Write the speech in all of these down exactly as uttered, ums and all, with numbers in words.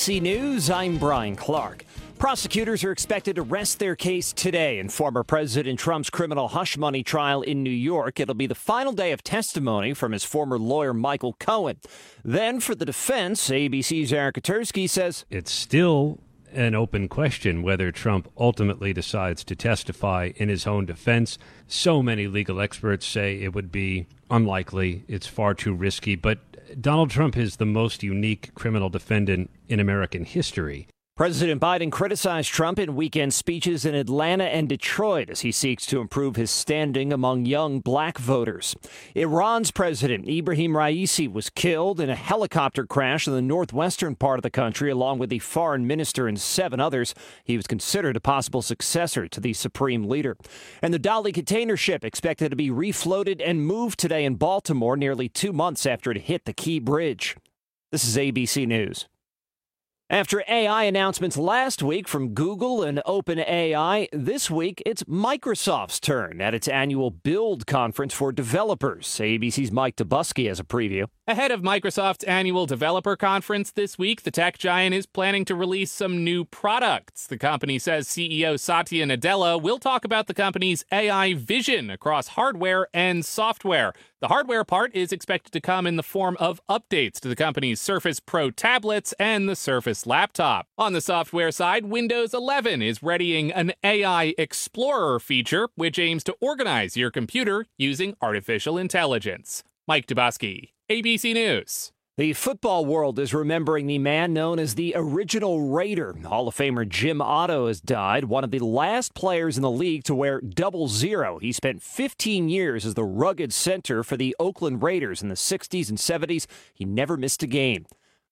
C News, I'm Brian Clark. Prosecutors are expected to rest their case today in former President Trump's criminal hush money trial in New York. It'll be the final day of testimony from his former lawyer, Michael Cohen. Then for the defense, A B C's Eric Katursky says it's still an open question whether Trump ultimately decides to testify in his own defense. So many legal experts say it would be unlikely. It's far too risky. But Donald Trump is the most unique criminal defendant in American history. President Biden criticized Trump in weekend speeches in Atlanta and Detroit as he seeks to improve his standing among young black voters. Iran's President Ibrahim Raisi was killed in a helicopter crash in the northwestern part of the country, along with the foreign minister and seven others. He was considered a possible successor to the supreme leader. And the Dali container ship expected to be refloated and moved today in Baltimore, nearly two months after it hit the Key Bridge. This is A B C News. After A I announcements last week from Google and OpenAI, this week it's Microsoft's turn at its annual Build conference for developers. A B C's Mike Dubusky has a preview. Ahead of Microsoft's annual developer conference this week, the tech giant is planning to release some new products. The company says C E O Satya Nadella will talk about the company's A I vision across hardware and software. The hardware part is expected to come in the form of updates to the company's Surface Pro tablets and the Surface laptop. On the software side, Windows eleven is readying an A I Explorer feature, which aims to organize your computer using artificial intelligence. Mike Dubusky, A B C News. The football world is remembering the man known as the original Raider. Hall of Famer Jim Otto has died, one of the last players in the league to wear double zero. He spent fifteen years as the rugged center for the Oakland Raiders in the sixties and seventies. He never missed a game.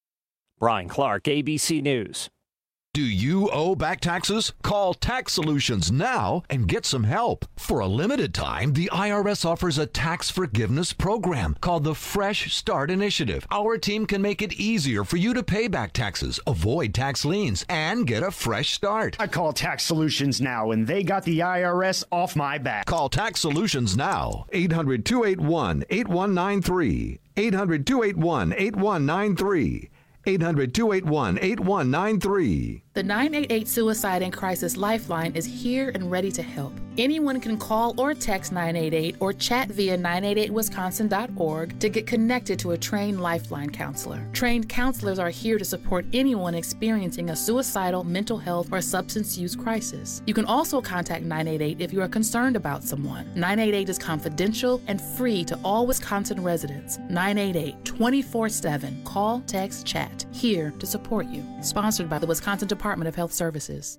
Brian Clark, A B C News. Do you owe back taxes? Call Tax Solutions now and get some help. For a limited time, the I R S offers a tax forgiveness program called the Fresh Start Initiative. Our team can make it easier for you to pay back taxes, avoid tax liens, and get a fresh start. I call Tax Solutions now, and they got the I R S off my back. Call Tax Solutions now. eight hundred, two eight one, eight one nine three. eight hundred, two eight one, eight one nine three. eight hundred, two eight one, eight one nine three. The nine eight eight Suicide and Crisis Lifeline is here and ready to help. Anyone can call or text nine eight eight or chat via nine eight eight wisconsin dot org to get connected to a trained Lifeline counselor. Trained counselors are here to support anyone experiencing a suicidal, mental health, or substance use crisis. You can also contact nine eight eight if you are concerned about someone. nine eight eight is confidential and free to all Wisconsin residents. nine eight eight, twenty-four seven. Call, text, chat. Here to support you. Sponsored by the Wisconsin Department of Health Services.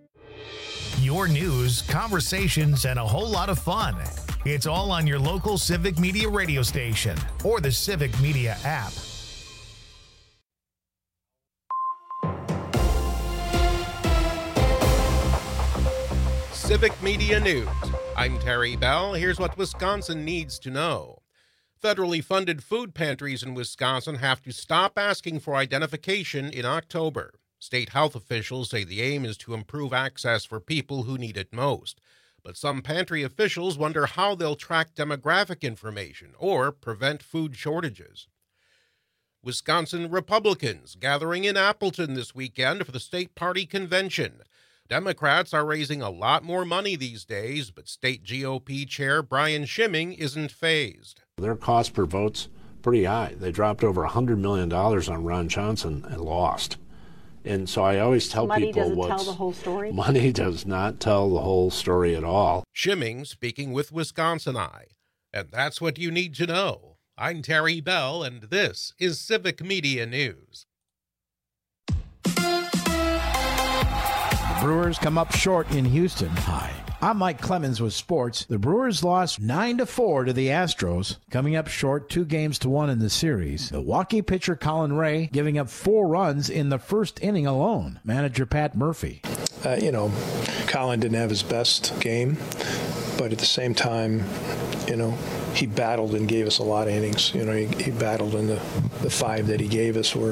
Your news, conversations, and a whole lot of fun. It's all on your local Civic Media radio station or the Civic Media app. Civic Media News. I'm Terry Bell. Here's what Wisconsin needs to know. Federally funded food pantries in Wisconsin have to stop asking for identification in October. State health officials say the aim is to improve access for people who need it most. But some pantry officials wonder how they'll track demographic information or prevent food shortages. Wisconsin Republicans gathering in Appleton this weekend for the state party convention. Democrats are raising a lot more money these days, but state G O P chair Brian Schimming isn't fazed. Their cost per vote's pretty high. They dropped over one hundred million dollars on Ron Johnson and lost. And so I always tell money people doesn't what's, tell the whole story. Money does not tell the whole story at all. Schimming speaking with Wisconsin Eye. And that's what you need to know. I'm Terry Bell, and this is Civic Media News. The Brewers come up short in Houston. Hi. I'm Mike Clemens with sports. The Brewers lost nine to four to the Astros, coming up short two games to one in the series. Milwaukee pitcher Colin Ray giving up four runs in the first inning alone. Manager Pat Murphy. Uh, you know, Colin didn't have his best game, but at the same time, you know, he battled and gave us a lot of innings. You know, he, he battled in the, the five that he gave us were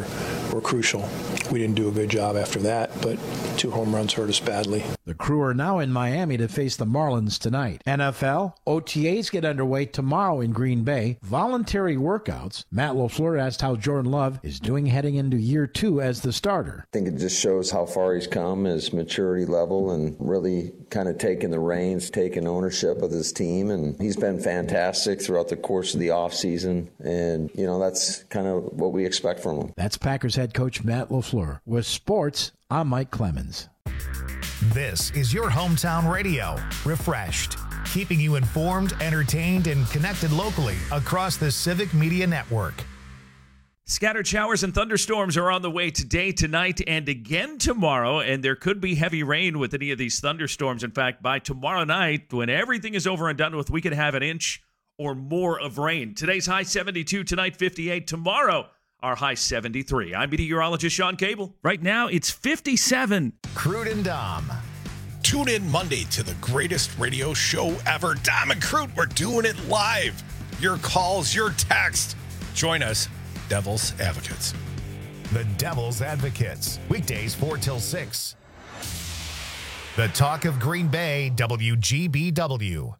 were crucial. We didn't do a good job after that, but two home runs hurt us badly. The Crew are now in Miami to face the Marlins tonight. N F L, O T As get underway tomorrow in Green Bay. Voluntary workouts. Matt LaFleur asked how Jordan Love is doing heading into year two as the starter. I think it just shows how far he's come, his maturity level, and really kind of taking the reins, taking ownership of his team. And he's been fantastic throughout the course of the offseason. And, you know, that's kind of what we expect from him. That's Packers head coach Matt LaFleur. With sports, I'm Mike Clemens. This is your hometown radio, Refreshed, keeping you informed, entertained, and connected locally across the Civic Media Network. Scattered showers and thunderstorms are on the way today, tonight, and again tomorrow, and there could be heavy rain with any of these thunderstorms. In fact, by tomorrow night, when everything is over and done with, we could have an inch or more of rain. Today's high seventy-two, tonight fifty-eight, tomorrow our high seventy-three. I'm meteorologist Sean Cable. Right now, it's fifty-seven. Crude and Dom. Tune in Monday to the greatest radio show ever, Dom and Crude. We're doing it live. Your calls, your text. Join us, Devil's Advocates. The Devil's Advocates. Weekdays four till six. The Talk of Green Bay, W G B W.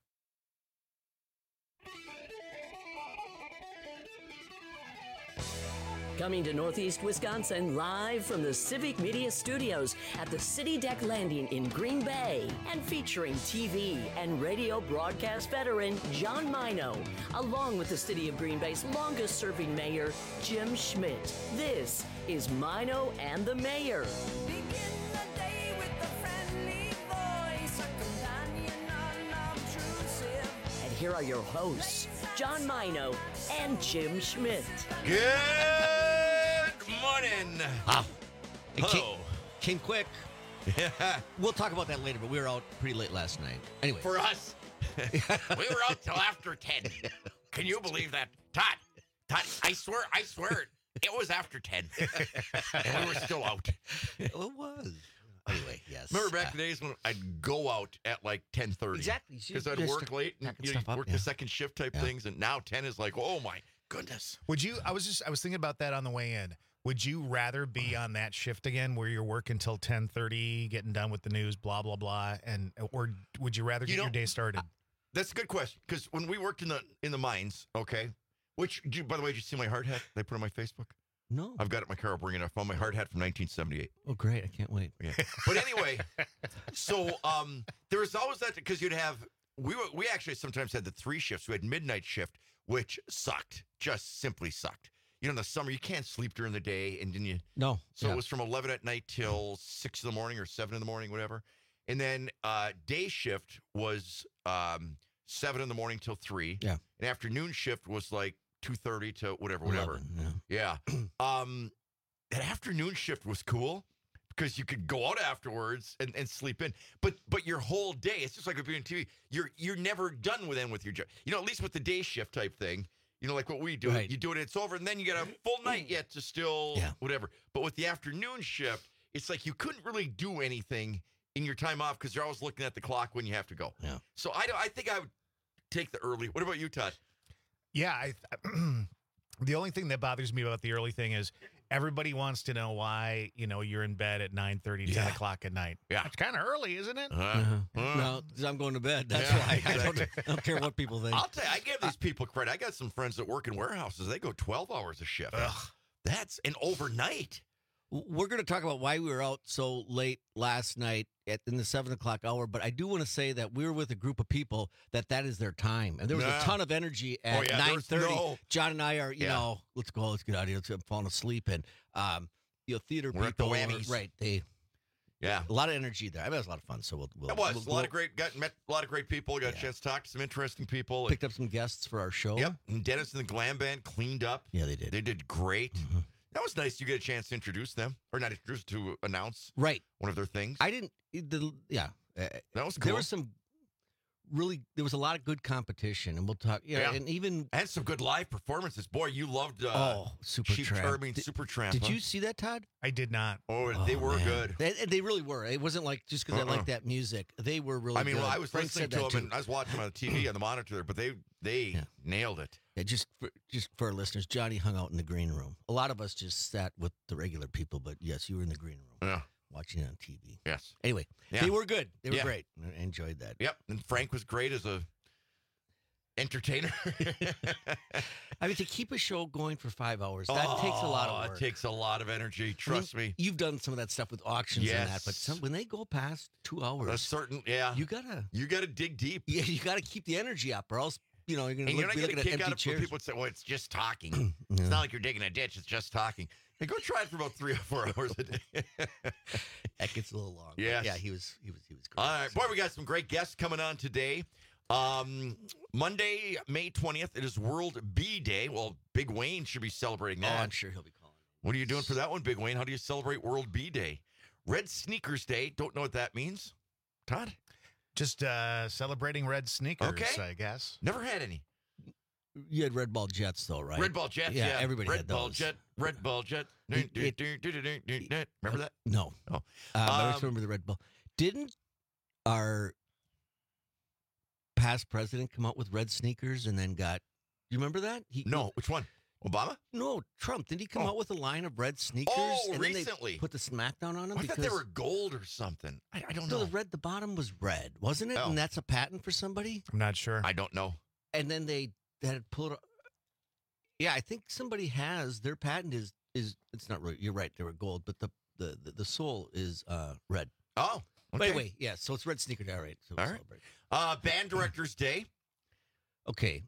Coming to Northeast Wisconsin live from the Civic Media Studios at the City Deck Landing in Green Bay, and featuring T V and radio broadcast veteran John Mino, along with the City of Green Bay's longest serving mayor, Jim Schmidt. This is Mino and the Mayor. And here are your hosts, John Mino and Jim Schmidt. Good morning. Ah, it came, Hello. came quick. Yeah. We'll talk about that later, but we were out pretty late last night. Anyway. For us, we were out till after ten. Can you believe that? Todd, Todd, I swear, I swear, it was after ten. And we were still out. It was. Anyway, yes. Remember back in the days when I'd go out at like ten thirty? Exactly. Because I'd work late and you know, work yeah. the second shift type Yeah. things, and now ten is like, oh my goodness. Would you, I was just, I was thinking about that on the way in. Would you rather be on that shift again where you're working till ten thirty, getting done with the news, blah, blah, blah, and or would you rather get You know, your day started? That's a good question, because when we worked in the in the mines, okay, which, did you, by the way, did you see my hard hat they put on my Facebook? No. I've got it in my car. I'll bring it up. I found my hard hat from nineteen seventy-eight. Oh, great. I can't wait. Yeah. But anyway, so um, there was always that, because you'd have, we were, we actually sometimes had the three shifts. We had midnight shift, which sucked, just simply sucked. You know, in the summer, you can't sleep during the day, and then you. No. So yeah. it was from eleven at night till six in the morning or seven in the morning, whatever. And then uh, day shift was um, seven in the morning till three. Yeah. And afternoon shift was like two thirty to whatever, whatever. eleven, yeah. Yeah. um, that afternoon shift was cool because you could go out afterwards and, and sleep in. But but your whole day, it's just like if you're in T V, you're you're never done with then with your job. You know, at least with the day shift type thing. You know, like what we do, Right. you do it, it's over, and then you get a full night yet to still Yeah. whatever. But with the afternoon shift, it's like you couldn't really do anything in your time off because you're always looking at the clock when you have to go. Yeah. So I, don't- I think I would take the early. What about you, Todd? Yeah, I, the only thing that bothers me about the early thing is everybody wants to know why, you know, you're in bed at nine thirty, ten Yeah. o'clock at night. Yeah. It's kind of early, isn't it? Uh, Uh-huh. uh, No, 'cause I'm going to bed. That's Yeah, why. I don't, exactly. I don't care what people think. I'll tell you, I give these people credit. I got some friends that work in warehouses. They go twelve hours a shift. Ugh. That's an overnight. We're going to talk about why we were out so late last night at in the seven o'clock hour, but I do want to say that we were with a group of people that that is their time, and there was Nah. a ton of energy at Oh, yeah, nine there's thirty. no- John and I are, you Yeah. know, let's go, let's get out of here. Let's, I'm falling asleep, and um, you know, theater We're at the people, whammies. right? They Yeah. a lot of energy there. I mean, it was a lot of fun. So we'll, we'll It was we'll, a lot we'll of great. Got met a lot of great people. Got Yeah. a chance to talk to some interesting people. picked up some guests for our show. Yep. And Dennis and the Glam Band cleaned up. Yeah, they did. They did great. Mm-hmm. That was nice. You get a chance to introduce them, or not introduce, to announce Right. one of their things. I didn't. The, yeah. Uh, that was cool. There was some really there was a lot of good competition, and we'll talk. You know, Yeah. and even and some good live performances. Boy, you loved uh, oh, Super Cheap Tramp. Turbine, Did- Super Tramp. Did huh? you see that, Todd? I did not. Oh, Oh, they were man. good. They, they really were. It wasn't like just because Uh-uh. I like that music. They were really. I mean, good. well, I was Frank listening said to that them, too. and I was watching them on the T V on the monitor there, but they they Yeah. nailed it. Yeah, just for, just for our listeners, Johnny hung out in the green room. A lot of us just sat with the regular people, but yes, you were in the green room Yeah. watching it on T V. Yes. Anyway, Yeah. they were good. They were Yeah. great. I enjoyed that. Yep. And Frank was great as a entertainer. I mean, to keep a show going for five hours, that oh, takes a lot of work. It takes a lot of energy. Trust I mean, me. You've done some of that stuff with auctions and that, but Yes. some, when they go past two hours, A certain, yeah. you gotta You got to dig deep. yeah, you gotta keep the energy up, or else you know you're gonna And look, you're not be going to looking at kick empty out of chairs. people would say, well, it's just talking. It's not like you're digging a ditch. It's just talking. Hey, go try it for about three or four hours a day. That gets a little long. but Yes. yeah, he was he was he was great. All right. Boy, we got some great guests coming on today. Um, Monday, May twentieth, it is World Bee Day. Well, Big Wayne should be celebrating Oh, that. I'm sure he'll be calling. What are you doing for that one, Big Wayne? How do you celebrate World Bee Day? Red Sneakers Day. Don't know what that means. Todd? Just uh, celebrating red sneakers, Okay. I guess. Never had any. You had Red Ball Jets though, right? Red Ball Jet. Yeah, Yeah, everybody Red had Ball those. Jet. Red Ball Jet. It- it- Remember that? No. Oh. Uh, but I Um, just remember the Red Bull. Didn't our past president come out with red sneakers and then got? You remember that? He, No. Which one? Obama? No, Trump. Did he come Oh. out with a line of red sneakers? Oh, and then recently. they put the smackdown on them I because thought they were gold or something. I, I don't no, know. the red. The bottom was red, wasn't it? Oh. And that's a patent for somebody. I'm not sure. I don't know. And then they that had pulled. Yeah, I think somebody has their patent is is it's not right. You're right. They were gold, but the the the, the sole is uh, red. Oh. But Okay. anyway, yeah. So it's red sneaker day, all right? So we'll All right. celebrate. Uh, Band Directors Day. Okay.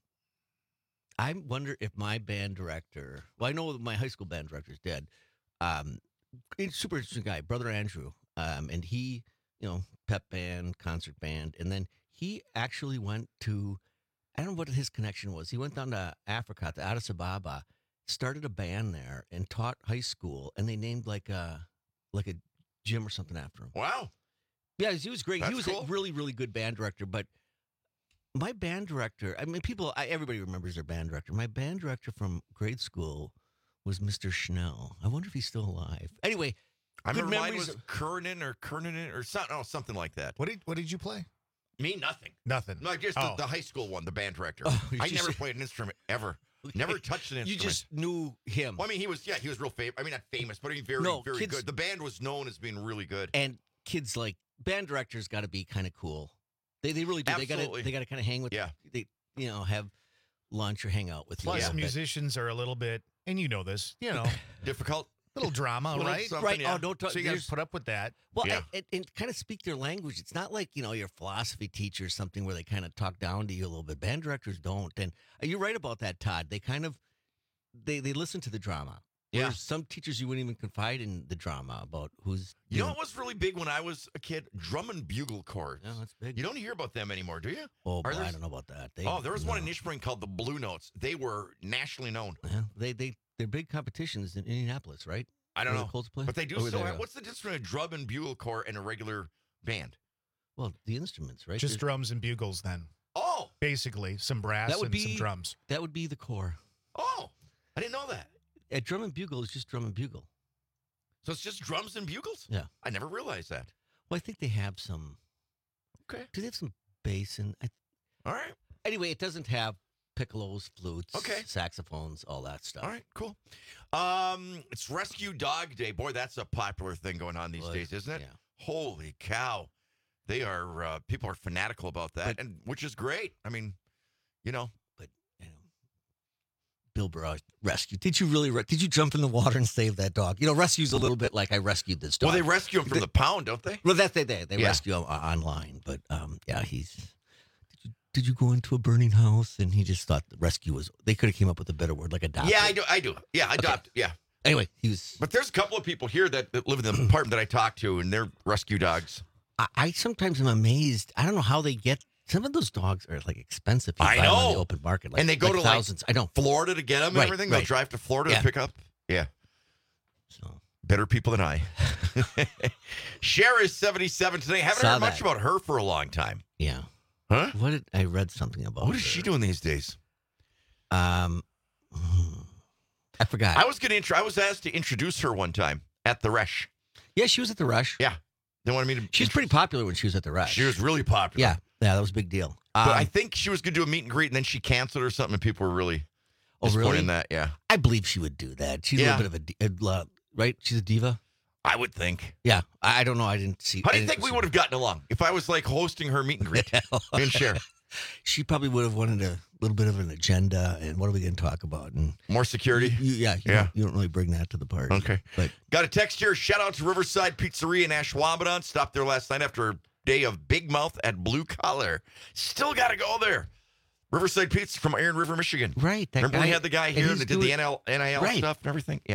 I wonder if my band director, well, I know my high school band director's dead. Um, he's a super interesting guy, Brother Andrew. Um, and he, you know, pep band, concert band. And then he actually went to, I don't know what his connection was. He went down to Africa, to Addis Ababa, started a band there and taught high school. And they named like a, like a gym or something after him. Wow. Yeah, he was great. That's he was cool. a really, really good band director. But my band director, I mean, people, I, everybody remembers their band director. My band director from grade school was Mister Schnell. I wonder if he's still alive. Anyway, I good remember mine memories was of- Kernan or Kernan or something, oh, something like that. What did What did you play? Me, nothing. Nothing. No, just Oh. the, the high school one, the band director. Oh, you I just- never played an instrument ever. Never touched an you instrument. just knew him. Well, I mean, he was, yeah, he was real famous. I mean, not famous, but I mean, very, No, very kids- good. The band was known as being really good. And kids like band directors got to be kind of cool. They they really do. They got Absolutely. to they got to kind of hang with. Yeah. They you know have lunch or hang out with Plus, you. Yeah. musicians are a little bit, and you know this, you know, Difficult. little drama, Little right? something, Right. yeah. Oh, don't talk. So you got there's- to put up with that. Well, Yeah. and, and kind of speak their language. It's not like, you know, your philosophy teacher or something where they kind of talk down to you a little bit. Band directors don't. And you're right about that, Todd. They kind of, they, they listen to the drama. Yeah. Whereas some teachers, you wouldn't even confide in the drama about who's. You know doing- what was really big when I was a kid? Drum and bugle corps. Yeah, that's big. You don't hear about them anymore, do you? Oh, boy, Are there- I don't know about that. They, Oh, there was one in no. Nishspring called the Blue Notes. They were nationally known. Yeah, they, they, they're big competitions in Indianapolis, right? I don't Where know. the Colts play? But they do Or still they're, have. uh, What's the difference between a drum and bugle corps and a regular band? Well, the instruments, right? Just There's- drums and bugles, then. Oh, Basically, some brass That would and be some drums. That would be the core. oh, I didn't know that. A drum and bugle is just drum and bugle. So it's just drums and bugles? Yeah. I never realized that. Well, I think they have some. Okay. Do they have some bass and? I, All right. anyway, it doesn't have piccolos, flutes, Okay. saxophones, all that stuff. All right, cool. Um, it's Rescue Dog Day. Boy, that's a popular thing going on these Well, days, isn't it? yeah. Holy cow. They are, uh, people are fanatical about that, and which is great. I mean, you know. But you know, Bill Burr rescue. Did you really? Re- did you jump in the water and save that dog? You know, rescue's a little bit like I rescued this dog. Well, they rescue him from the pound, don't they? Well, that's they they they Yeah. rescue him uh, online, but um, yeah, he's. Did you, did you go into a burning house? And he just thought the rescue was. They could have came up with a better word like adopt. Yeah, I do. I do. Yeah, adopt. Yeah. Anyway, he was. But there's a couple of people here that, that live in the apartment that I talk to, and they're rescue dogs. I, I sometimes am amazed. I don't know how they get. Some of those dogs are like expensive. You I buy them on know. the open market, like, and they go like to thousands. like I know. Florida to get them and Right, everything. They'll right. drive to Florida Yeah. to pick up. Yeah. So better people than I. Cher is seventy-seven today. Haven't Saw heard much that. about her for a long time. Yeah. Huh? What did I read something about? What is her. she doing these days? Um, I forgot. I was going to. Intro- I was asked to introduce her one time at the Rush. Yeah, she was at the Rush. Yeah, they wanted me to. She was pretty popular when she was at the Rush. She was really popular. Yeah, yeah, that was a big deal. Um, But I think she was going to do a meet and greet, and then she canceled or something, and people were really Oh, disappointed really? in that. Yeah, I believe she would do that. She's Yeah. a little bit of a, di- a, right? She's a diva. I would think. Yeah, I, I don't know. I didn't see. How do I you didn't think we see- would have gotten along if I was like hosting her meet and greet? Me and Cher. She probably would have wanted a little bit of an agenda, and what are we going to talk about? And More security? You, you- yeah, you Yeah. Don't, you don't really bring that to the party. Okay. But Got a text here. Shout out to Riverside Pizzeria in Ashwaubenon. Stopped there last night after a day of Big Mouth at Blue Collar. Still got to go there. Riverside Pizza from Iron River, Michigan. Right. That Remember guy, we had the guy and here he's that did doing- the N L, N I L Right. stuff and everything? Yeah.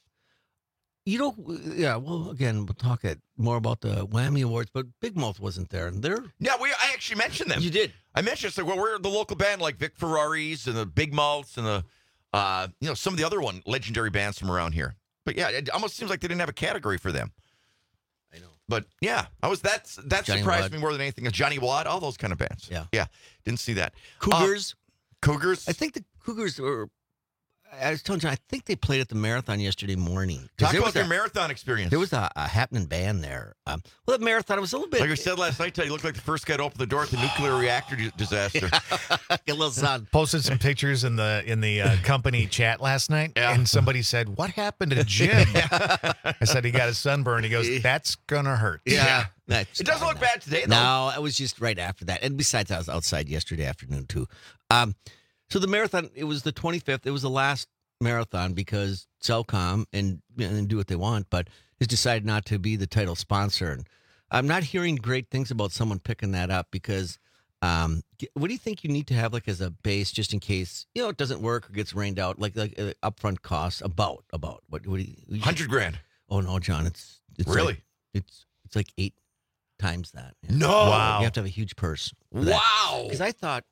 You know, yeah. Well, again, we'll talk at more about the Whammy Awards, but Big Mouth wasn't there, and they're Yeah, we. I actually mentioned them. You did. I mentioned it's like, well, we're the local band like Vic Ferraris and the Big Mouths and the, uh, you know, some of the other one legendary bands from around here. But yeah, it almost seems like they didn't have a category for them. I know. But yeah, I was that's that Johnny surprised Wadd. me more than anything. Johnny Wadd, all those kind of bands. Yeah. yeah, didn't see that. Cougars. Uh, Cougars. I think the Cougars were. I was telling you, I think they played at the marathon yesterday morning. 'Cause Talk there about was their a- marathon experience. There was a, a happening band there. Um, well, that marathon, it was a little bit. Like I said last night, you looked like the first guy to open the door at the nuclear reactor di- disaster. a little sun. Posted some pictures in the in the uh, company chat last night, and somebody said, "What happened to Jim?" I said he got a sunburn. He goes, "That's gonna hurt." Yeah. That's It doesn't look bad today, though. No, it was just right after that. And besides, I was outside yesterday afternoon, too. Um, so the marathon, it was the twenty-fifth. It was the last marathon because Cellcom and, and do what they want, but has decided not to be the title sponsor. And I'm not hearing great things about someone picking that up because um, g- what do you think you need to have like as a base just in case, you know, it doesn't work or gets rained out, like like uh, upfront costs about, about what, what do you, you Hundred grand. Oh no, John, it's, it's Really? like, it's, it's like eight times that. No. Wow. You have to have a huge purse. Wow. Because I thought,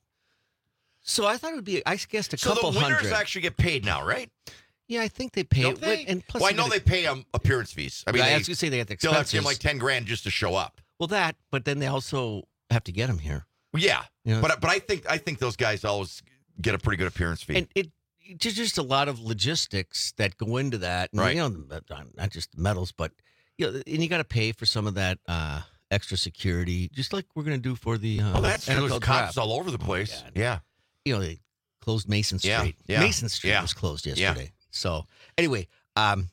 so I thought it would be, I guessed a So couple the winners hundred. actually get paid now, right? Yeah, I think they pay. Don't they? And plus well, I you know gotta- they pay um, appearance fees. I mean, I they, was gonna say they got the they'll have to give them like expenses. ten grand just to show up. Well, that, but then they also have to get them here. Yeah, You know, but but I think I think those guys always get a pretty good appearance fee. and it just just a lot of logistics that go into that. And, Right. You know, the- not just the medals, but you know, and you got to pay for some of that uh, extra security, just like we're gonna do for the. Uh, oh, that's true. N F L There's cops draft. all over the place. yeah. You know, they closed Mason Street. Yeah, yeah, Mason Street yeah. was closed Yeah. yesterday. So anyway, um,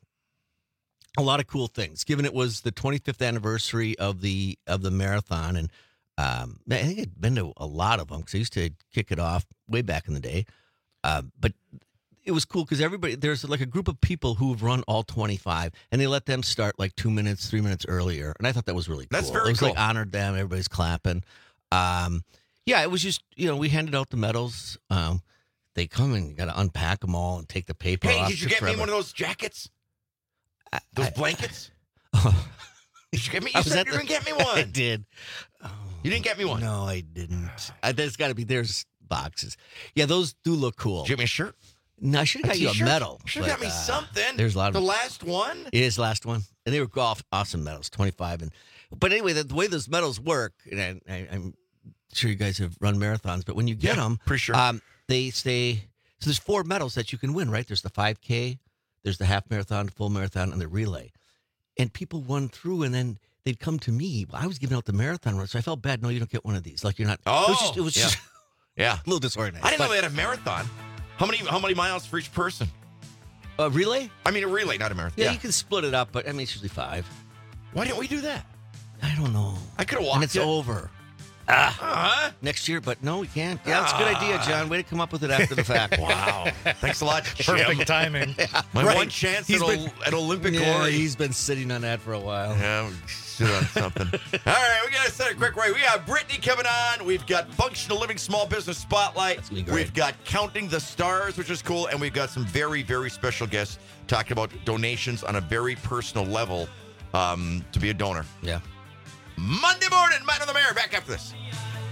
a lot of cool things. Given it was the twenty-fifth anniversary of the of the marathon, and um, I think I'd been to a lot of them because I used to kick it off way back in the day. Uh, but it was cool because everybody there's like a group of people who've run all twenty-five, and they let them start like two minutes, three minutes earlier, and I thought that was really cool. That's very It was like cool. honored them. Everybody's clapping. Um, yeah, it was just you know we handed out the medals. Um, they come and you got to unpack them all and take the paper Hey, off. did you Took get me forever. one of those jackets? Those blankets? Did you get me? I You was said at you the- didn't get me I one. did. You didn't get me one. No, I didn't. I, there's got to be there's boxes. Yeah, those do look cool. Did you get me a shirt? No, I should have got you a t-shirt? medal. Should have got but, me uh, something. There's a lot of the last one. It is the last one, and they were golf awesome medals, twenty-five. And but anyway, the, the way those medals work, and I, I, I'm sure you guys have run marathons, but when you get Yeah, them, pretty sure. um, they stay. So there's four medals that you can win, right? There's the five K, there's the half marathon, full marathon, and the relay. And people won through, and then they'd come to me. I was giving out the marathon run, so I felt bad. No, you don't get one of these. Like you're not. Oh, it was just, it was yeah. just Yeah. a little disorganized. I didn't know But- they had a marathon. How many how many miles for each person? A relay? I mean, a relay, not a marathon. Yeah, Yeah. you can split it up, but I mean, it's usually five. Why didn't we do that? I don't know. I could have walked And it's it. over. Uh-huh. Next year, but no, we can't. Yeah, that's a good idea, John. Way to come up with it after the fact. Wow. Thanks a lot, Jim. Perfect timing. My Right. one chance He's at, been- ol- at Olympic Yeah, glory. he's been sitting on that for a while. Yeah, we sit on something. All right, we got to set a quick right. We got Brittany coming on. We've got Functional Living Small Business Spotlight. That's gonna be great. We've got Counting the Stars, which is cool. And we've got some very, very special guests talking about donations on a very personal level um, to be a donor. Yeah. Monday morning, Man of the Mayor. Back after this.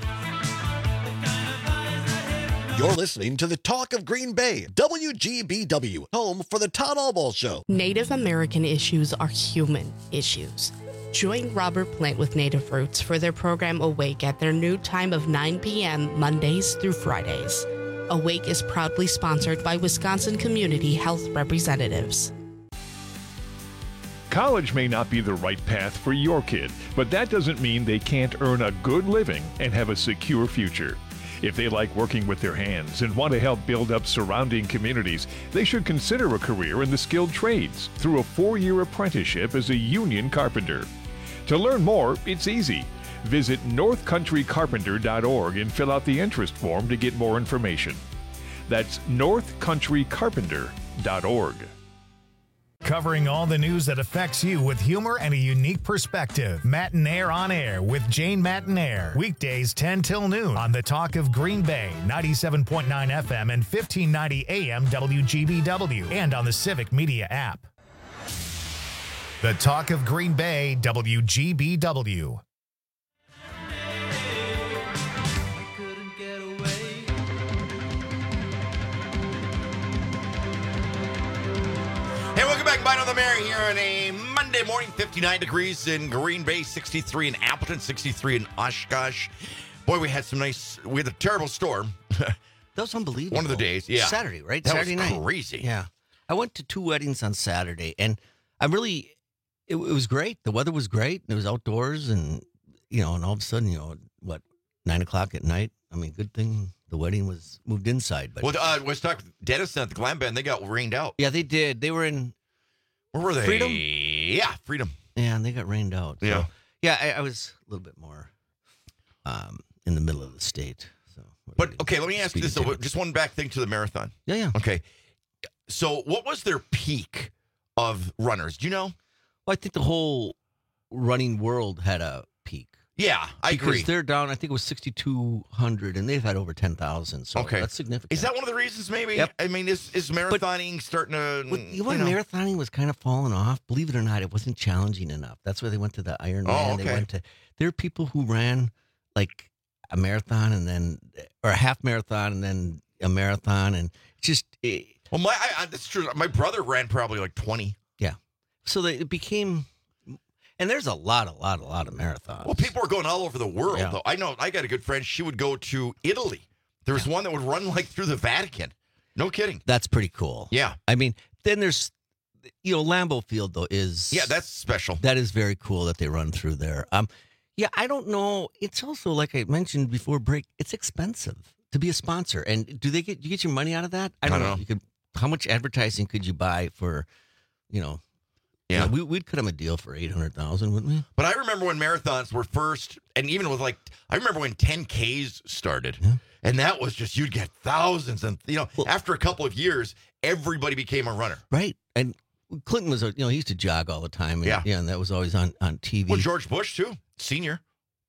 You're listening to the Talk of Green Bay, W G B W, home for the Todd Allball Show. Native American issues are human issues. Join Robert Plant with Native Roots for their program Awake at their new time of nine p.m. Mondays through Fridays. Awake is proudly sponsored by Wisconsin Community Health Representatives. College may not be the right path for your kid, but that doesn't mean they can't earn a good living and have a secure future. If they like working with their hands and want to help build up surrounding communities, they should consider a career in the skilled trades through a four-year apprenticeship as a union carpenter. To learn more, it's easy. Visit north country carpenter dot org and fill out the interest form to get more information. That's north country carpenter dot org. Covering all the news that affects you with humor and a unique perspective. Matinaire on Air with Jane Matinaire. Weekdays ten till noon on the Talk of Green Bay, ninety-seven point nine F M and fifteen ninety A M W G B W, and on the Civic Media app. The Talk of Green Bay, W G B W. Hey, welcome back. Bite on the Mare here on a Monday morning. fifty-nine degrees in Green Bay, sixty-three in Appleton, sixty-three in Oshkosh. Boy, we had some nice, we had a terrible storm. That was unbelievable. One of the days, yeah. Saturday, right? That Saturday was night. crazy. Yeah. I went to two weddings on Saturday, and I really, it, it was great. The weather was great. It was outdoors, and, you know, and all of a sudden, you know, what, nine o'clock at night? I mean, good thing the wedding was moved inside. But Well, uh, let's talk Denison at the Glam Band. They got rained out. yeah, they did. They were in Where were they? Freedom? Yeah, Freedom. Yeah, and they got rained out. So, Yeah. yeah, I, I was a little bit more um, in the middle of the state. So, But, okay, let me ask you this. Speeding though, ticket. Just one back thing to the marathon. Yeah, yeah. Okay. So what was their peak of runners? Do you know? Well, I think the whole running world had a peak. Yeah, I because agree. they're down, I think it was sixty-two hundred, and they've had over ten thousand. So Okay. that's significant. Is that one of the reasons, maybe? Yep. I mean, is, is marathoning starting to... Well, you know, you know- marathoning was kind of falling off. Believe it or not, it wasn't challenging enough. That's why they went to the Ironman. Oh, They okay. went to. There are people who ran like a marathon and then, or a half marathon and then a marathon, and just it, Well, my I, I, that's true. My brother ran probably like twenty. yeah. So they, it became, and there's a lot, a lot, a lot of marathons. Well, people were going all over the world, Yeah. though. I know. I got a good friend. She would go to Italy. There was one that would run like through the Vatican. No kidding. That's pretty cool. Yeah. I mean, then there's, you know, Lambeau Field though is Yeah, that's special. That is very cool that they run through there. Um, yeah, I don't know. It's also like I mentioned before break. It's expensive to be a sponsor, and do they get you get your money out of that? I don't, I don't know. know. You could. How much advertising could you buy for? You know. Yeah. you know, we, we'd cut them a deal for eight hundred thousand, wouldn't we? But I remember when marathons were first, and even with like, I remember when ten Ks started, and that was just, you'd get thousands. And, you know, after a couple of years, everybody became a runner. Right. And Clinton was, a, you know, he used to jog all the time. And, Yeah. Yeah, and that was always on, on T V. Well, George Bush, too, senior.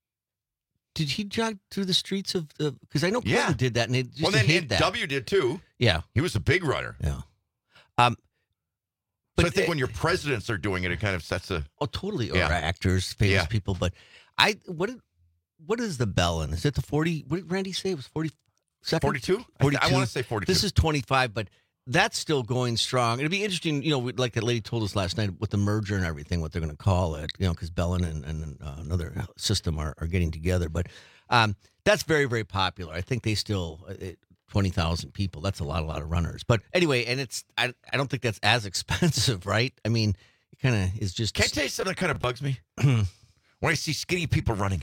Did he jog through the streets of the? Because I know Clinton Yeah. did that, and they just Well, then hate and that. W did, too. Yeah. He was a big runner. Yeah. Um, But but I think the- when your presidents are doing it, it kind of sets a. Oh, totally. Or Yeah. actors, famous Yeah. people. But I, what, did- what is the Bellin? Is it the forty? What did Randy say? It was forty second? forty-two? I- forty-two. I wanna say forty-two. This is twenty-five, but that's still going strong. It'd be interesting, you know, like that lady told us last night with the merger and everything, what they're going to call it, you know, because Bellin and, and uh, another system are, are getting together. But um, that's very, very popular. I think they still, uh, it, twenty thousand people. That's a lot, a lot of runners. But anyway, and it's, I, I don't think that's as expensive, right? I mean, it kind of is just. Can I tell you something that kind of bugs me? When I see skinny people running.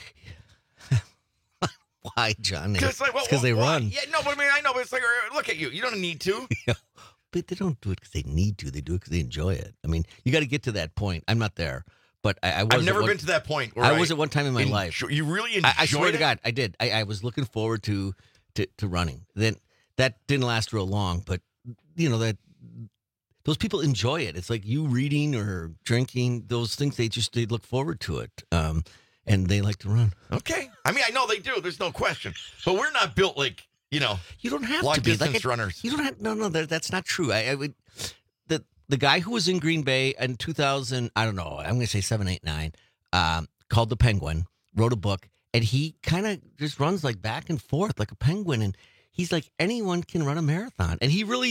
Why, John? Because like, well, because they why? run. Yeah, no, but I mean, I know, but it's like, uh, look at you. You don't need to. But they don't do it because they need to. They do it because they enjoy it. I mean, you got to get to that point. I'm not there, but I, I was. I've never at one, been to that point. Where I was at one time in my enjoy- life. You really enjoyed I, I swear it? to God, I did. I, I was looking forward to, to to running. Then that didn't last real long, but you know that those people enjoy it. It's like you reading or drinking. Those things they just they look forward to it, um, and they like to run. Okay. I mean, I know they do. There's no question. But we're not built like, you know, You don't have long to be distance like a- runners. You don't have no, no. That, that's not true. I, I would the the guy who was in Green Bay in two thousand. I don't know. I'm going to say seven, eight, nine. Um, called the Penguin. Wrote a book, and he kind of just runs like back and forth like a penguin. And he's like, anyone can run a marathon, and he really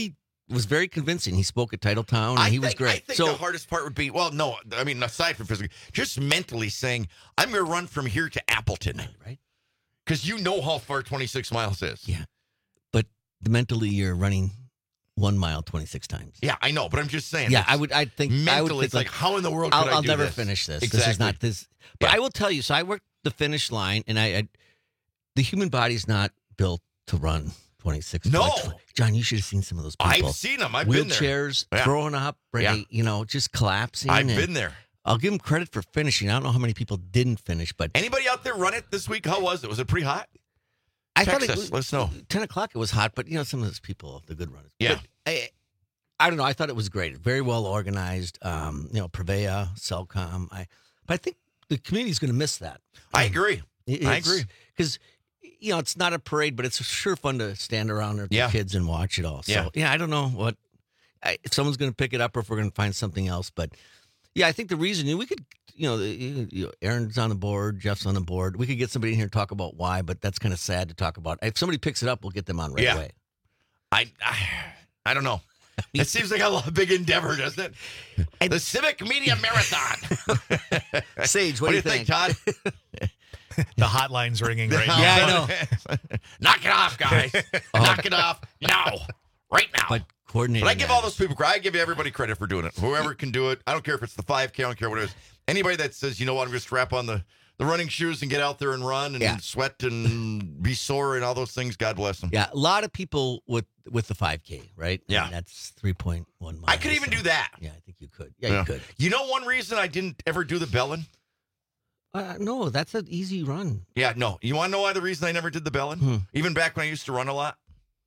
was very convincing. He spoke at Titletown, and I he was think, great. I think so the hardest part would be, well, no, I mean, aside from physically, just mentally saying, I'm going to run from here to Appleton. Right. Because you know how far twenty-six miles is. Yeah. But mentally, you're running one mile twenty-six times. Yeah, I know, but I'm just saying. Yeah, I would. I think mentally, I would think it's like, how in the world could I'll, I I'll do never this? finish this. Exactly. This is not this. But I will tell you. So I worked the finish line, and I, I the human body's not built to run twenty-six. No, John, you should have seen some of those people. I've seen them. I've been there. Wheelchairs, Yeah. throwing up, ready, Yeah. you know, just collapsing. I've and been there. I'll give them credit for finishing. I don't know how many people didn't finish, but Anybody out there run it this week? How was it? Was it pretty hot? I Text thought it us. was, Let us know. ten o'clock it was hot, but you know, some of those people, the good runners. Yeah. But I, I don't know. I thought it was great. Very well organized. Um, you know, Prevea, Cellcom. I, but I think the community's going to miss that. I agree. I agree. Because, you know, it's not a parade, but it's sure fun to stand around there with Yeah. the kids and watch it all. So, Yeah. yeah, I don't know what, I, if someone's going to pick it up or if we're going to find something else. But, yeah, I think the reason, you know, we could, you know, you know, Aaron's on the board, Jeff's on the board. We could get somebody in here to talk about why, but that's kind of sad to talk about. If somebody picks it up, we'll get them on right Yeah. away. I, I, I don't know. It seems like a big endeavor, doesn't it? The Civic Media Marathon. Sage, what, What do you think, Todd? The hotline's ringing right now. Yeah, I know. Knock it off, guys. Knock it off now. Right now. But coordinating. But I give that all is- those people, I give everybody credit for doing it. Whoever can do it. I don't care if it's the five K, I don't care what it is. Anybody that says, you know what, I'm going to strap on the, the running shoes and get out there and run and Yeah. sweat and be sore and all those things, God bless them. Yeah, a lot of people with with the five K, right? Yeah. And that's three point one miles. I could even so- do that. Yeah, I think you could. Yeah, you could. You know one reason I didn't ever do the Bellin? Uh, no, that's an easy run. Yeah, no. You want to know why the reason I never did the Bellin? Hmm. Even back when I used to run a lot?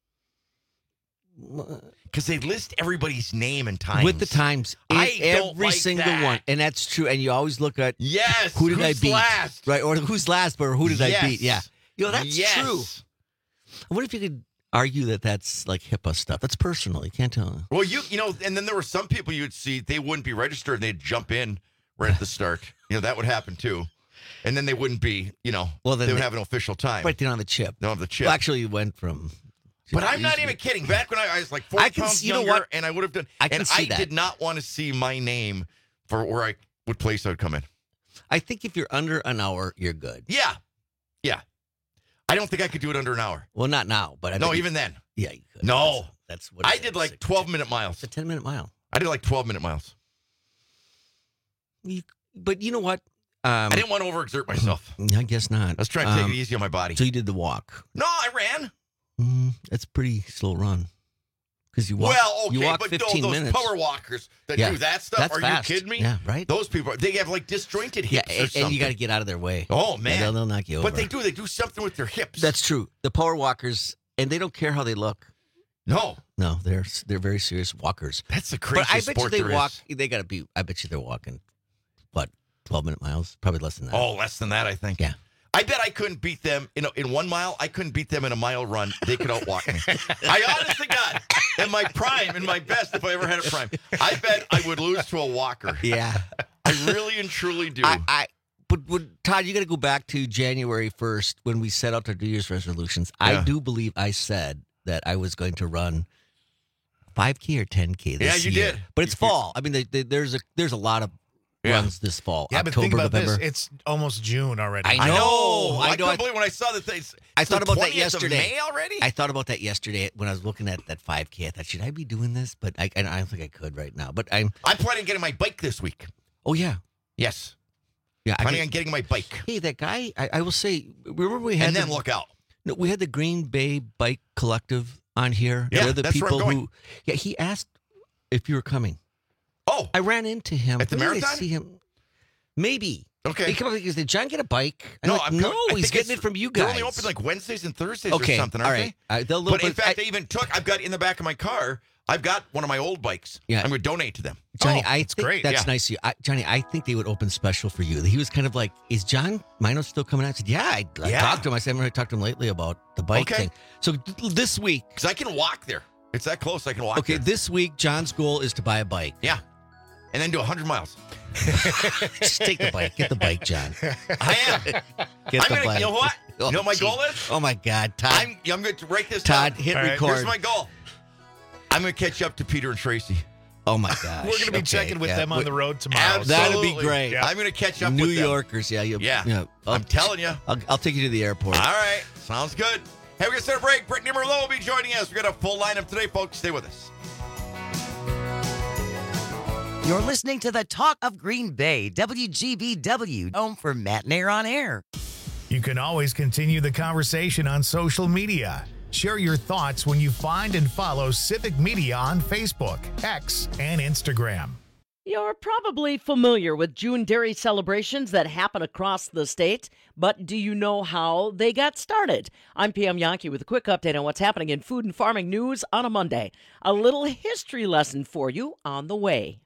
Because they list everybody's name and times. With the times, I it- don't every like single that. one, and that's true. And you always look at Yes. who did who's I beat, last? right? Or who's last, but who did Yes. I beat? Yeah, you know that's Yes. true. What if you could argue that that's like HIPAA stuff? That's personal. You can't tell. Well, you you know, and then there were some people you would see, they wouldn't be registered and they'd jump in right at the start. You know, that would happen too. And then they wouldn't be, you know, Well, then they would they- have an official time. Right, they don't have the chip. They don't have the chip. Well, actually, you went from. But I'm not even kidding. Back when I, I was like four I can pounds see- you know younger, what? and I would have done. I can and see I that. did not want to see my name for where I what place I would come in. I think if you're under an hour, you're good. Yeah, yeah. I don't think I could do it under an hour. Well, not now, but I No, bet you- even then. Yeah, you could. No, That's what I is did it, like six- twelve minute miles. It's a ten minute mile. I did like twelve minute miles. You, but you know what? Um, I didn't want to overexert myself. I guess not. I was trying to take Um, it easy on my body. So you did the walk. No, I ran. Mm, that's pretty slow run. Because you walk. Well, okay, you walk but fifteen those minutes. power walkers that Yeah, do that stuff, that's are fast. you kidding me? Yeah, right. Those people, they have like disjointed Yeah, hips or and, something. and you got to get out of their way. Oh, Yeah, man. they'll, they'll knock you over. But they do. They do something with their hips. That's true. The power walkers, and they don't care how they look. No. No, they're they're very serious walkers. That's the But craziest I bet you sport they there walk. is. They got to be. I bet you they're walking. What? Twelve minute miles? Probably less than that. Oh, less than that, I think. Yeah. I bet I couldn't beat them in a, in one mile. I couldn't beat them in a mile run. They could outwalk me. I honestly, God, in my prime, in my best, if I ever had a prime, I bet I would lose to a walker. Yeah. I really and truly do. I, I but, but Todd, you got to go back to January first when we set out our New Year's resolutions. Yeah. I do believe I said that I was going to run five K or ten K this Yeah, you year. did. But it's fall. I mean, they, they, there's a there's a lot of Yeah. runs this fall. Yeah, but October, think about November. this. It's almost June already. I I know. know, I I, know. couldn't I- believe when I saw the things. I thought about that twentieth yesterday. Of May already? I thought about that yesterday when I was looking at that five K. I thought, should I be doing this? But I, I don't think I could right now. But I'm. I'm planning on getting my bike this week. Oh yeah, Yes. yeah. I Planning mean, on getting my bike. hey, that guy. I, I will say. Remember we had And then the, look out. No, we had the Green Bay Bike Collective on here. Yeah, They're the that's where I'm people going. who. Yeah, he asked if you were coming. Oh. I ran into him At the Where did I marathon? see him. Maybe. Okay. He came up. He goes, "Did John get a bike?" I'm No, like, I'm no. coming- I He's think getting it's- it from you They're guys. only open like Wednesdays and Thursdays okay, or something, all aren't right. they? Uh, they'll little But in bit- fact, I- they even took, I've got in the back of my car, I've got one of my old bikes. Yeah. I'm going to donate to them. Johnny, Oh, I that's think great. that's Yeah. nice of you. I, Johnny, I think they would open special for you. He was kind of like, is John Mino still coming out? I said, yeah, I, I Yeah. talked to him. I said, I haven't really talked to him lately about the bike Okay. thing. So th- this week, Because I can walk there. It's that close, I can walk okay, there. this week, John's goal is to buy a bike. Yeah. And then do one hundred miles. Just take the bike. Get the bike, John. I am. Get I'm the gonna, bike. you know what? Oh, you know what my gee. goal is? Oh, my God. Todd, I'm, I'm going to write this Todd down. hit All right. record. Here's my goal. I'm going to catch up to Peter and Tracy. Oh, my gosh. We're going to be Okay, checking with yeah. them on the road tomorrow. That'd be great. I'm going to catch up New with them. Yorkers, yeah. You, Yeah. yeah. I'll, I'm telling you. I'll, I'll take you to the airport. All right. Sounds good. Hey, we're going to start a break. Brittany Merlot will be joining us. We've got a full lineup today, folks. Stay with us. You're listening to the Talk of Green Bay, W G B W, home for Matt and Air on Air. You can always continue the conversation on social media. Share your thoughts when you find and follow Civic Media on Facebook, X, and Instagram. You're probably familiar with June dairy celebrations that happen across the state, but do you know how they got started? I'm P M Yankee with a quick update on what's happening in food and farming news on a Monday. A little history lesson for you on the way.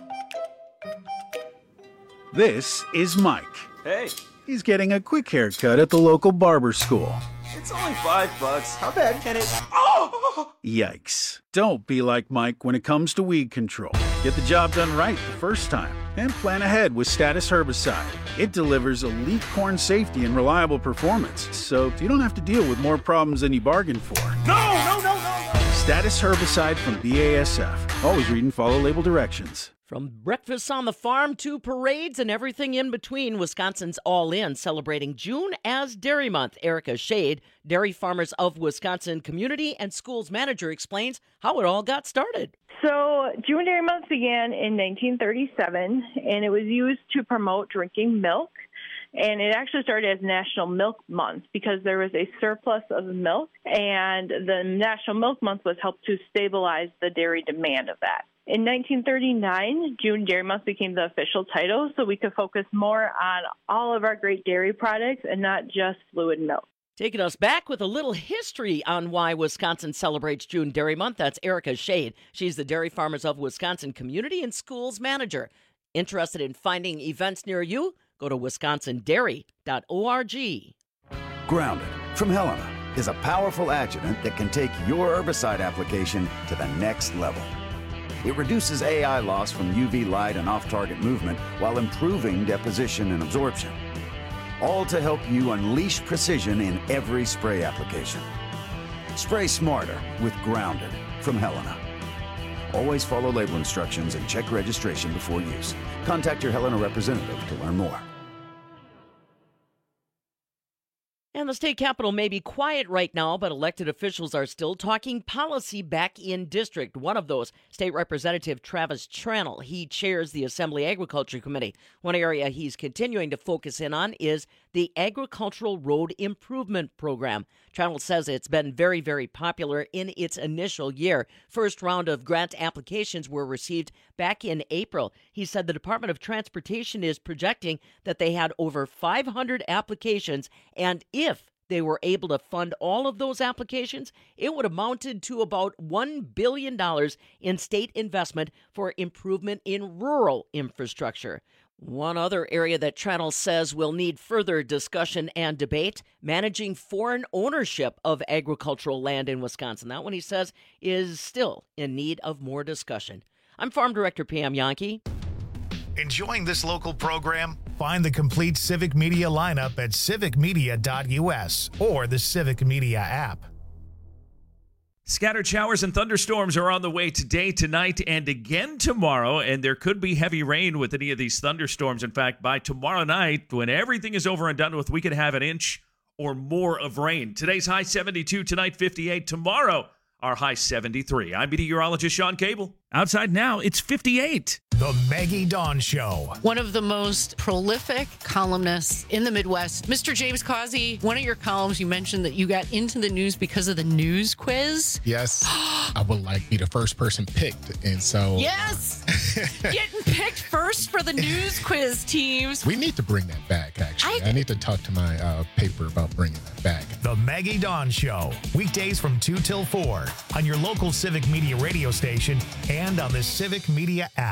This is Mike. Hey. He's getting a quick haircut at the local barber school. It's only five bucks. How bad can it... Oh! Yikes. Don't be like Mike when it comes to weed control. Get the job done right the first time and plan ahead with Status Herbicide. It delivers elite corn safety and reliable performance, so you don't have to deal with more problems than you bargained for. No, no, no, no, no! Status Herbicide from B A S F. Always read and follow label directions. From breakfasts on the farm to parades and everything in between, Wisconsin's All In celebrating June as Dairy Month. Erica Shade, Dairy Farmers of Wisconsin Community and Schools Manager, explains how it all got started. So June Dairy Month began in nineteen thirty-seven, and it was used to promote drinking milk. And it actually started as National Milk Month because there was a surplus of milk, and the National Milk Month was helped to stabilize the dairy demand of that. In nineteen thirty-nine, June Dairy Month became the official title, so we could focus more on all of our great dairy products and not just fluid milk. Taking us back with a little history on why Wisconsin celebrates June Dairy Month, that's Erica Shade. She's the Dairy Farmers of Wisconsin Community and Schools Manager. Interested in finding events near you? Go to wisconsin dairy dot org. Grounded from Helena is a powerful adjuvant that can take your herbicide application to the next level. It reduces A I loss from U V light and off-target movement while improving deposition and absorption. All to help you unleash precision in every spray application. Spray smarter with Grounded from Helena. Always follow label instructions and check registration before use. Contact your Helena representative to learn more. And the state capitol may be quiet right now, but elected officials are still talking policy back in district. One of those, State Representative Travis Tranel. He chairs the Assembly Agriculture Committee. One area he's continuing to focus in on is the Agricultural Road Improvement Program. Tranel says it's been very, very popular in its initial year. First round of grant applications were received back in April. He said the Department of Transportation is projecting that they had over five hundred applications, and if they were able to fund all of those applications, it would have amounted to about one billion dollars in state investment for improvement in rural infrastructure. One other area that Tranel says will need further discussion and debate, managing foreign ownership of agricultural land in Wisconsin. That one, he says, is still in need of more discussion. I'm Farm Director Pam Yankee. Enjoying this local program? Find the complete Civic Media lineup at civic media dot u s or the Civic Media app. Scattered showers and thunderstorms are on the way today, tonight, and again tomorrow, and there could be heavy rain with any of these thunderstorms. In fact, by tomorrow night, when everything is over and done with, we could have an inch or more of rain. Today's high seventy-two, tonight fifty-eight, tomorrow our high seventy-three. I'm meteorologist Sean Cable. Outside now, it's fifty-eight. The Maggie Dawn Show. One of the most prolific columnists in the Midwest, Mister James Causey. One of your columns, you mentioned that you got into the news because of the news quiz. Yes, I would like to be the first person picked, and so yes, getting picked first for the news quiz teams. We need to bring that back. Actually, I, I need to talk to my uh, paper about bringing that back. The Maggie Dawn Show, weekdays from two till four on your local Civic Media radio station and on the Civic Media app.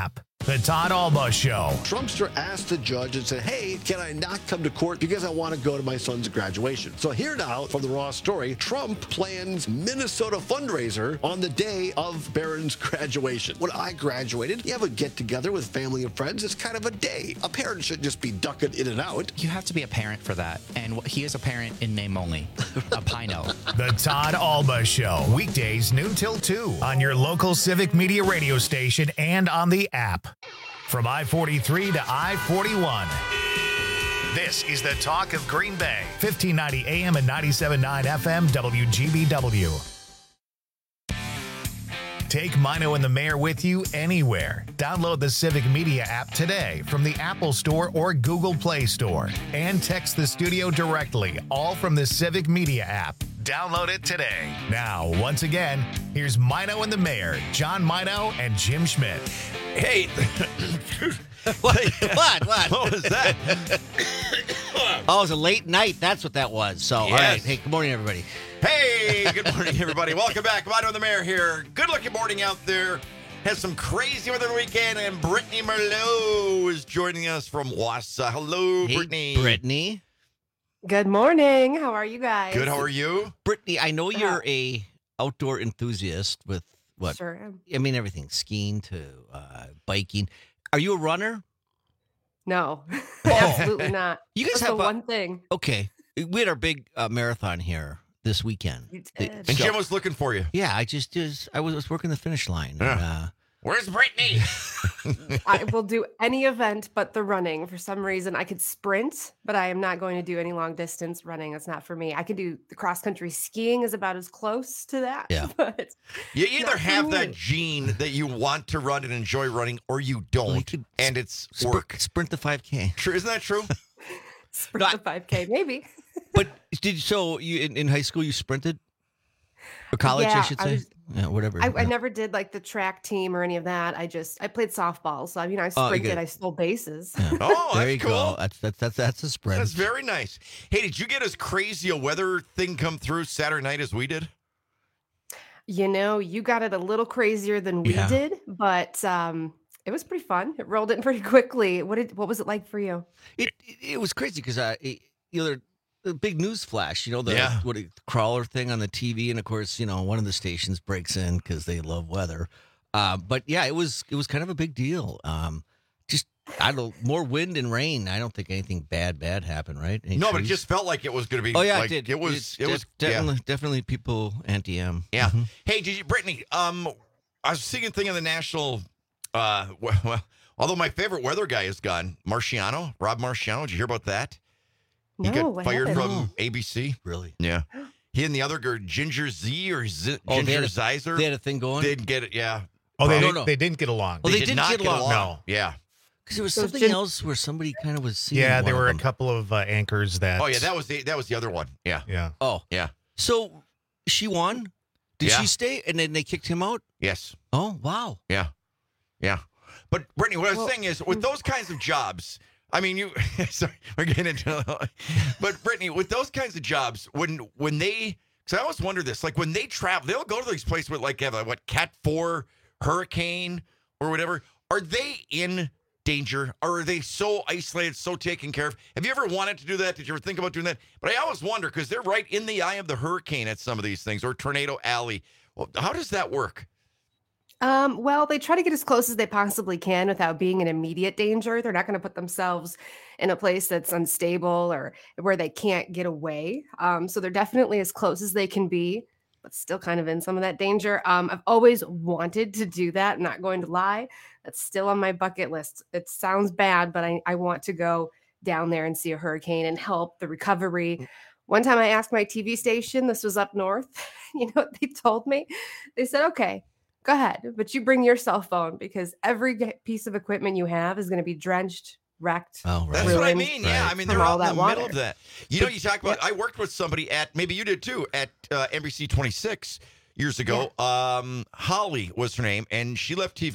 The Todd Alba Show. Trumpster asked the judge and said, hey, can I not come to court because I want to go to my son's graduation? So here now from the Raw story, Trump plans Minnesota fundraiser on the day of Barron's graduation. When I graduated, you have a get-together with family and friends. It's kind of a day. A parent should just be ducking in and out. You have to be a parent for that. And he is a parent in name only. A Pino. The Todd Alba Show. Weekdays noon till two on your local Civic Media radio station and on the app. From I forty-three to I forty-one. This is the Talk of Green Bay. fifteen ninety A M and ninety-seven point nine F M W G B W. Take Mino and the Mayor with you anywhere. Download the Civic Media app today from the Apple Store or Google Play Store. And text the studio directly, all from the Civic Media app. Download it today. Now, once again, here's Mino and the Mayor, John Mino and Jim Schmidt. Hey. what? What? What? What was that? Oh, it was a late night. That's what that was. So, Yes. all right. Hey, good morning, everybody. Hey, good morning, everybody. Welcome back. Mino and the Mayor here. Good looking morning out there. Has some crazy weather the weekend, and Brittany Merlot is joining us from Wausau. Hello, Hey, Brittany. Brittany. Good morning. How are you guys? Good. How are you? Brittany, I know you're a outdoor enthusiast with what? Sure am. I mean, everything, skiing to uh, biking. Are you a runner? No, absolutely not. You guys That's have the a- one thing. Okay. We had our big uh, marathon here this weekend. You The- did. And so- Jim was looking for you. Yeah, I just, just I was, was working the finish line. Yeah. And, uh, Where's Brittany? I will do any event but the running. For some reason, I could sprint, but I am not going to do any long distance running. That's not for me. I could do the cross country skiing is about as close to that. Yeah. But You either Not for have me. that gene that you want to run and enjoy running, or you don't, could and it's sprint, work. sprint the five K. True, isn't that true? sprint the five K, maybe. But did so you in, in high school you sprinted? Or college, I Yeah, should I say. was- yeah, whatever. I, yeah. I never did like the track team or any of that. I just I played softball, so I mean I Oh, you sprinted, get- I stole bases. Oh, there that's you cool. go. That's that's that's that's a sprint. That's very nice. Hey, did you get as crazy a weather thing come through Saturday night as we did? You know, you got it a little crazier than we Yeah. did, but um, it was pretty fun. It rolled in pretty quickly. What did what was it like for you? It it, it was crazy because I it, you know there- the big news flash, you know the Yeah. what a crawler thing on the T V, and of course you know one of the stations breaks in because they love weather. Uh, but yeah, it was it was kind of a big deal. Um, just I don't know, more wind and rain. I don't think anything bad bad happened, right? Any No, but it trees? just felt like it was going to be. Oh yeah, like, it did. It was. It de- was definitely Yeah. definitely people anti-M. yeah. Hey, did you, Brittany? Um, I was seeing a thing on the national. Uh, well, well, although my favorite weather guy is gone, Marciano, Rob Marciano. Did you hear about that? He No, got what fired happened? from A B C. Really? Yeah. He and the other girl, Ginger Z or Z, Oh, they Ginger had a- Zizer, They had a thing going. didn't get it. Yeah. Oh, they, No, didn't, no. they didn't get along. Well, They they did didn't not get get along. along. No. Yeah. Because there was So something Gin- else where somebody kind of was seeing. yeah, one there of were a them. couple of uh, anchors that. Oh yeah, that was the that was the other one. Yeah. Yeah. Oh, Yeah. so she won. Did Yeah. she stay? And then they kicked him out. Yes. Oh wow. Yeah. Yeah. But Brittany, what I was Well, saying is with those kinds of jobs, I mean you sorry, we're getting into but Brittany, with those kinds of jobs, when when they because I always wonder this, like when they travel, they'll go to these places with like have a what cat four hurricane or whatever. Are they in danger? Or are they so isolated, so taken care of? Have you ever wanted to do that? Did you ever think about doing that? But I always wonder because they're right in the eye of the hurricane at some of these things, or Tornado Alley. Well, how does that work? Um, well, they try to get as close as they possibly can without being in immediate danger. They're not going to put themselves in a place that's unstable or where they can't get away. Um, so they're definitely as close as they can be, but still kind of in some of that danger. Um, I've always wanted to do that. I'm not going to lie. That's still on my bucket list. It sounds bad, but I, I want to go down there and see a hurricane and help the recovery. One time I asked my T V station, this was up north, you know what they told me? They said, okay, go ahead, but you bring your cell phone because every g- piece of equipment you have is going to be drenched, wrecked. Oh, right. That's what I ruined mean. Yeah, I mean from they're all out in that the middle water. of that. You know, you talk about. I worked with somebody at maybe you did too at uh, N B C twenty-six years ago. Um, Holly was her name, and she left T V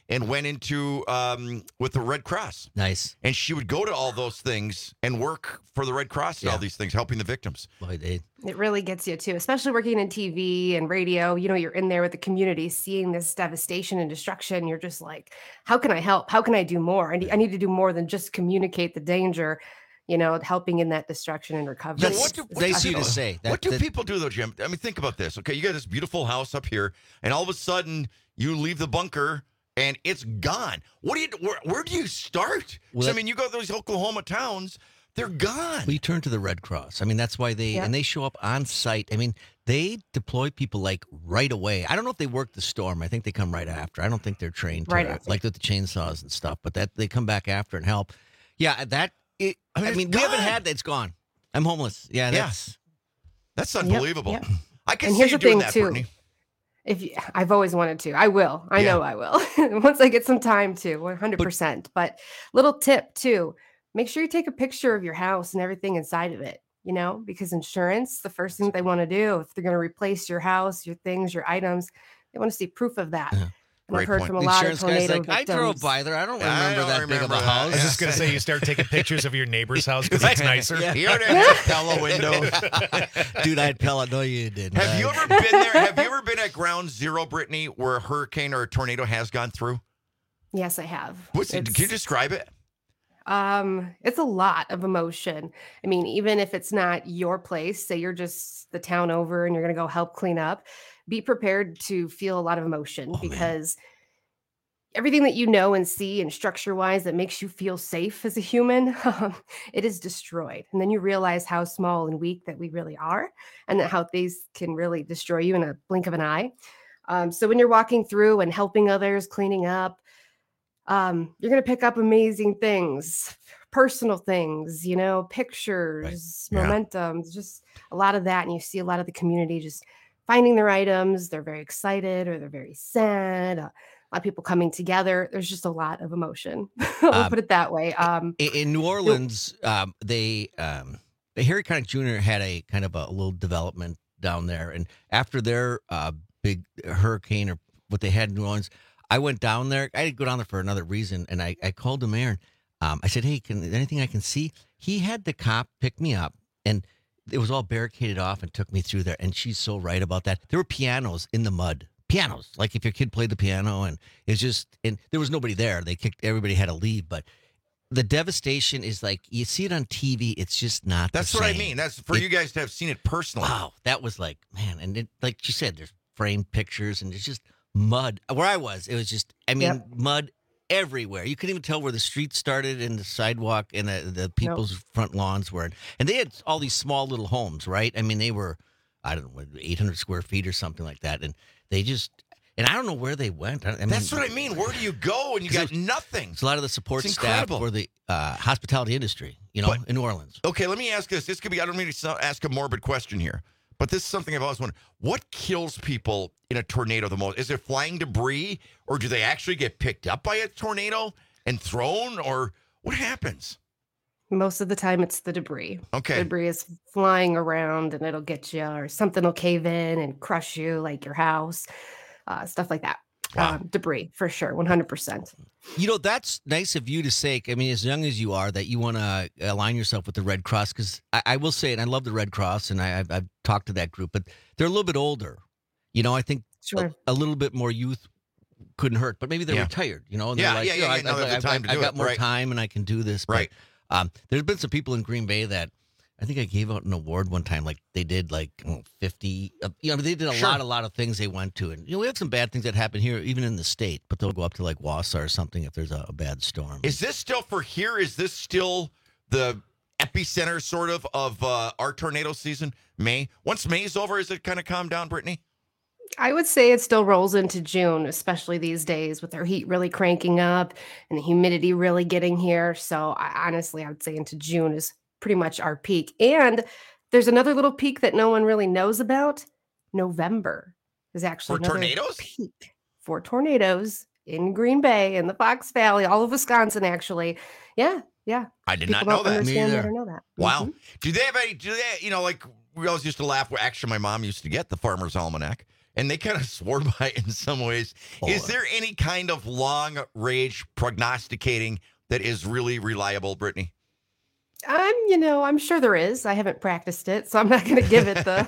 and went into um, with the Red Cross. Nice. And she would go to all those things and work for the Red Cross and Yeah. all these things, helping the victims. Boy, they. It really gets you too, especially working in T V and radio. You know, you're in there with the community, seeing this devastation and destruction. You're just like, how can I help? How can I do more? I need, I need to do more than just communicate the danger, you know, helping in that destruction and recovery. That's what do, what nice do of you to people- say. That- what do that- people do, though, Jim? I mean, think about this. Okay, you got this beautiful house up here, and all of a sudden you leave the bunker, and it's gone. What do you? Where, where do you start? 'Cause, Well, I mean, you go to those Oklahoma towns, they're gone. We turn to the Red Cross. I mean, that's why they Yeah. and they show up on site. I mean, they deploy people like right away. I don't know if they work the storm. I think they come right after. I don't think they're trained to, Right after. like with the chainsaws and stuff. But that they come back after and help. Yeah, that. It, I I mean, mean, it's we haven't gone. had that. It's gone. I'm homeless. Yeah, Yeah. that's That's Yep, unbelievable. yep. I can And see here's you the doing thing, that, too. Brittany. If you, I've always wanted to, I will. I Yeah. know I will once I get some time to, one hundred percent. But little tip too, make sure you take a picture of your house and everything inside of it, you know, because insurance, the first thing they want to do, if they're going to replace your house, your things, your items, they want to see proof of that. Yeah. And I've Great heard point. from a the lot of insurance guy's tornado like, I drove victims. by there. I don't I remember don't that big of remember a that. house. I was just going to say, you start taking pictures of your neighbor's house because it's nicer. Yeah. Here it is, Pella window. Dude, I had pellet. No, you didn't. Have you ever been there? Have you ever been at ground zero, Brittany, where a hurricane or a tornado has gone through? Yes, I have. What's it, It's- can you describe it? Um, it's a lot of emotion. I mean, even if it's not your place, say you're just the town over and you're going to go help clean up, be prepared to feel a lot of emotion Oh, man. because everything that you know and see and structure wise that makes you feel safe as a human, um, it is destroyed. And then you realize how small and weak that we really are and that how things can really destroy you in a blink of an eye. Um, so when you're walking through and helping others, cleaning up, um, you're going to pick up amazing things, personal things, you know, pictures, Yeah. momentum, just a lot of that. And you see a lot of the community just finding their items. They're very excited or they're very sad. Uh, a lot of people coming together. There's just a lot of emotion. we'll Um, put it that way. Um, In, in New Orleans, um, they um, Harry Connick Junior had a kind of a little development down there, and after their uh, big hurricane or what they had in New Orleans, I went down there. I didn't go down there for another reason, and I, I called the mayor. And, um, I said, "Hey, can is there anything I can see?" He had the cop pick me up, and it was all barricaded off, and took me through there. And she's so right about that. There were pianos in the mud. Pianos, like if your kid played the piano, and it's just, and there was nobody there. They kicked, everybody had to leave, but the devastation is like, you see it on T V, it's just not That's the what I same. mean. That's for It- you guys to have seen it personally. Wow, that was like, man, and it, like you said, there's framed pictures, and there's just mud. Where I was, it was just, I mean, Yep. mud everywhere. You couldn't even tell where the street started and the sidewalk and the, the people's front lawns were. And they had all these small little homes, right? I mean, they were, I don't know, eight hundred square feet or something like that. And they just, and I don't know where they went. I, I mean, That's what I mean. Where do you go when you 'Cause got nothing? It's a lot of the support It's staff incredible. for the uh, hospitality industry, you know, But- in New Orleans. Okay, let me ask this. This could be, I don't mean to so- ask a morbid question here, but this is something I've always wondered. What kills people in a tornado the most? Is it flying debris, or do they actually get picked up by a tornado and thrown, or what happens? most of the time it's the debris. Okay. The debris is flying around and it'll get you, or something will cave in and crush you, like your house, uh, stuff like that. Wow. Um, debris for sure, one hundred percent. You know, that's nice of you to say. I mean, as young as you are, that you want to align yourself with the Red Cross. Because I, I will say, and I love the Red Cross, and I, I've, I've talked to that group, but they're a little bit older. You know, I think Sure. a, a little bit more youth couldn't hurt. But maybe they're Yeah. retired. You know, and Yeah, they're like, yeah, you know, yeah, I, yeah, no, they have the I've, time I've, to I've do got it, more right. time and I can do this. But, Right. Um, there's been some people in Green Bay that I think I gave out an award one time. Like they did like oh, fifty. Uh, you know, they did a Sure. lot, a lot of things they went to, and you know, we have some bad things that happen here, even in the state. But they'll go up to like Wausau or something if there's a, a bad storm. Is this still for here? Is this still the epicenter, sort of, of uh, our tornado season? May. Once May's over, is it kind of calmed down, Brittany? I would say it still rolls into June, especially these days with our heat really cranking up and the humidity really getting here. So I, honestly, I would say into June is pretty much our peak. And there's another little peak that no one really knows about. November is actually For another tornadoes? peak for tornadoes in Green Bay, in the Fox Valley, all of Wisconsin, actually. Yeah, yeah. I did People not know don't that. understand Me that either. or know that. Wow. Mhm. Do they have any, do they, you know, like we always used to laugh. Well, actually, my mom used to get the Farmer's Almanac. and they kind of swore by it in some ways. Oh. Is there any kind of long-range prognosticating that is really reliable, Brittany? I'm, you know, I'm sure there is. I haven't practiced it, so I'm not going to give it the.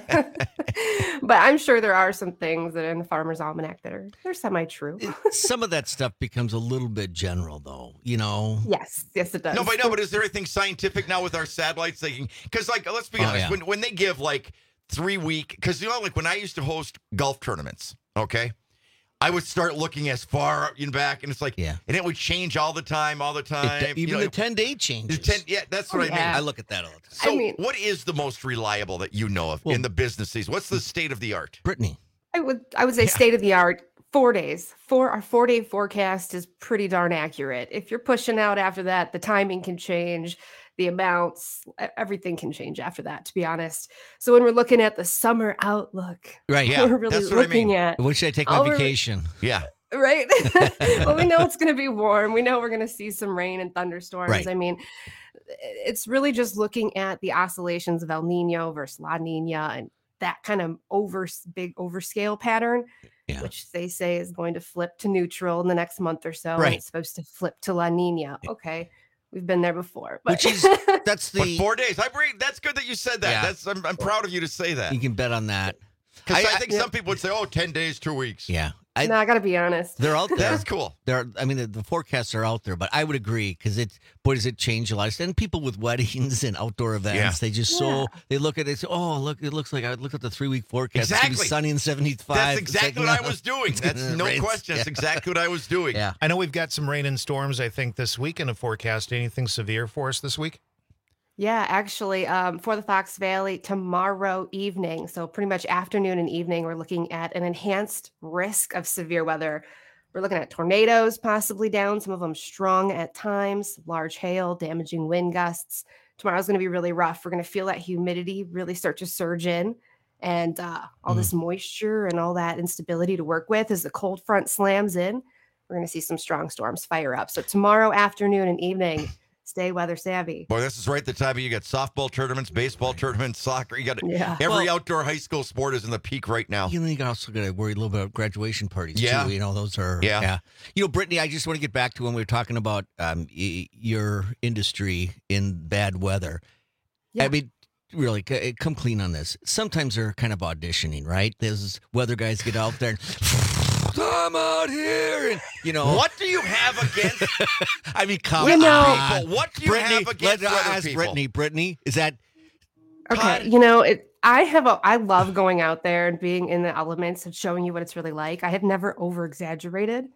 But I'm sure there are some things that are in the Farmer's Almanac that are they're semi-true. Some of that stuff becomes a little bit general, though. You know. Yes, yes, it does. No, but no, but is there anything scientific now with our satellites? Because, like, let's be Oh, honest, yeah. when when they give like three week, because you know, like when I used to host golf tournaments, okay, I would start looking as far in back, and it's like, yeah, and it would change all the time, all the time. It- even you know, the ten-day changes. the ten, yeah, that's what Oh, I mean. yeah. I look at that all the time. So, I mean- what is the most reliable that you know of Well- in the businesses? What's the state of the art? Brittany. I would I would say state of the art. Four days. Four our four day forecast is pretty darn accurate. If you're pushing out after that, the timing can change, the amounts, e- everything can change after that. To be honest, so when we're looking at the summer outlook, Right. Yeah, we're really that's what I looking mean. at When should I take my all we're- vacation? Yeah. right. Well, we know it's going to be warm. We know we're going to see some rain and thunderstorms. Right. I mean, it's really just looking at the oscillations of El Nino versus La Nina and that kind of over big overscale pattern, Yeah. which they say is going to flip to neutral in the next month or so. and Right. It's supposed to flip to La Nina. Okay. We've been there before. But Which is that's But the four days. I agree. That's good that you said that. Yeah. That's I'm, I'm proud of you to say that. you can bet on that. Because I, I- I- think some people would say, "Oh, ten days, two weeks." Yeah. I, no, I got to be honest. They're out there. That's cool. There, I mean, the, the forecasts are out there, but I would agree because it, boy, does it change a lot. And people with weddings and outdoor events, Yeah. they just Yeah. so they look at it, they say, "Oh, look, it looks like I look at the three week forecast. It's gonna Exactly. be sunny and seventy-five." That's It's exactly like, what no, I was doing. it's That's gonna no rain. question. That's Yeah. exactly what I was doing. Yeah. I know we've got some rain and storms, I think, this week in the forecast. Anything severe for us this week? Yeah, actually, um, for the Fox Valley tomorrow evening, so pretty much afternoon and evening, we're looking at an enhanced risk of severe weather. We're looking at tornadoes possibly down, some of them strong at times, large hail, damaging wind gusts. Tomorrow's going to be really rough. We're going to feel that humidity really start to surge in, and uh, all Mm. this moisture and all that instability to work with as the cold front slams in. We're going to see some strong storms fire up. So tomorrow afternoon and evening, stay weather savvy. Boy, this is right the time of you got softball tournaments, baseball tournaments, soccer. You got Yeah. every Well- outdoor high school sport is in the peak right now. You know, you also got to worry a little bit about graduation parties Yeah. too. You know, those are Yeah. You know, Brittany, I just want to get back to when we were talking about um, y- your industry in bad weather. Yeah. I mean, really, c- come clean on this. Sometimes they're kind of auditioning, right? There's weather guys get out there and I'm out here, and you know What do you have against I mean, come You know- on, people? What do you Brittany, have against let- weather ask people? Brittany. Brittany, is that Okay, Todd? you know, it, I have a I love going out there and being in the elements and showing you what it's really like. I have never over exaggerated.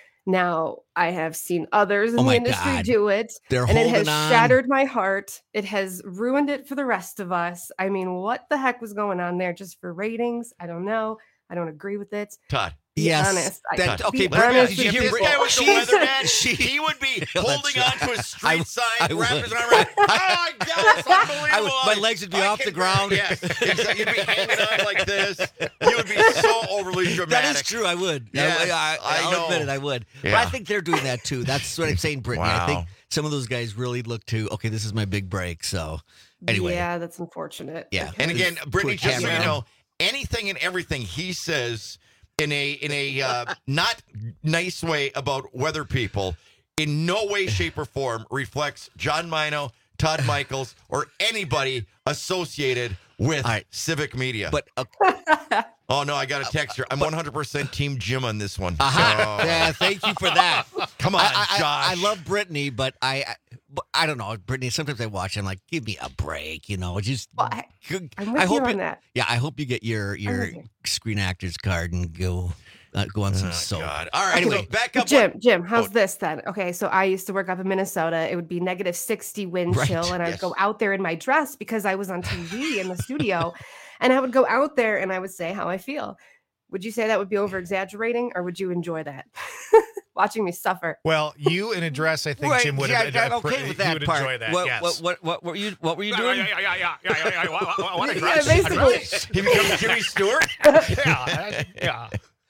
Now, I have seen others in Oh the my industry God. do it, They're and it has holding on. shattered my heart. It has ruined it for the rest of us. I mean, what the heck was going on there just for ratings? I don't know. I don't agree with it. Todd? Be Yes, honest. I- that- be okay, Let me honest ask with you, if this people. guy was the She's- weatherman, she- he would be Yeah, that's holding right. on to a street I- sign, I wrapping would. his arm around. Oh my God, it's unbelievable! I would- my legs would be I off the can- ground. Yes, exactly. You'd be hanging on like this. You would be so overly dramatic. That is true. I would. Yes, I, I, I I'll know. admit it. I would. But Yeah. I think they're doing that too. That's what I'm saying, Brittany. I Wow. think some of those guys really look to, okay, this is my big break. So anyway. Yeah, that's unfortunate. Yeah. And again, Brittany, Put just so you camera know, anything and everything he says in a in a uh, not nice way about weather people, in no way, shape, or form reflects John Mino, Todd Michaels, or anybody associated with All right. civic media. But uh, oh no, I got a text here. I'm one hundred percent Team Jim on this one. aha. So- Yeah, thank you for that. Come on, I, I, Josh. I, I love Brittany, but I, I, but I don't know, Brittany. Sometimes I watch. I'm like, give me a break, you know. Just, Well, I- I'm with I you hope on you- that. yeah, I hope you get your your with you. Screen Actors card and go uh, go on some Oh, soap. God. All right, Anyway, so back up. Jim, Jim, how's Oh. this then? Okay, so I used to work up in Minnesota. It would be negative sixty wind Right, chill, and I'd yes. go out there in my dress because I was on T V in the studio, and I would go out there and I would say how I feel. Would you say that would be over exaggerating, or would you enjoy that? Watching me suffer. Well, you in a dress, I think Right, Jim would yeah, have. I'm uh, okay you with that would part. enjoy that. What, yes. what, what, what were you? What were you doing? Yeah, yeah, yeah, yeah, yeah, yeah, yeah. What, what, what a Yeah, dress. basically. He becomes Jimmy Stewart. Yeah, yeah.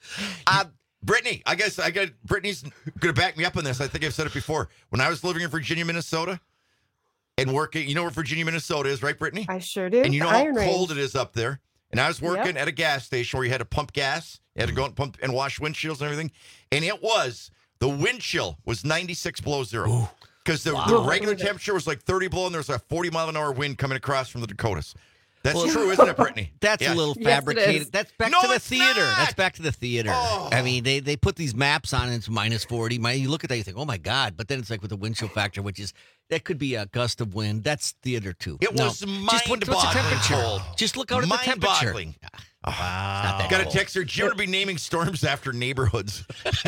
Uh, Brittany, I guess I got Brittany's going to back me up on this. I think I've said it before. When I was living in Virginia, Minnesota, and working, you know where Virginia, Minnesota is, right, Brittany? I sure do. And you know The how Iron cold Range. it is up there. and I was working Yep. at a gas station where you had to pump gas. You had to go and pump and wash windshields and everything. And it was, the wind chill was ninety-six below zero. Because the, Wow. the regular temperature was like thirty below, and there was a forty mile an hour wind coming across from the Dakotas. That's Well, true, isn't it, Brittany? That's Yeah. a little Yes, it fabricated. is. That's back No, to the it's theater. not. That's back to the theater. Oh. I mean, they they put these maps on and it's minus forty. My, you look at that, you think, oh my God. But then it's like with the wind chill factor, which is, that could be a gust of wind. That's theater too. It No, was just what- what's the mind-boggling temperature? cold. Just look out at the temperature. Mind-boggling. Wow. Not that Got a cold. text here. Jim would be naming storms after neighborhoods. All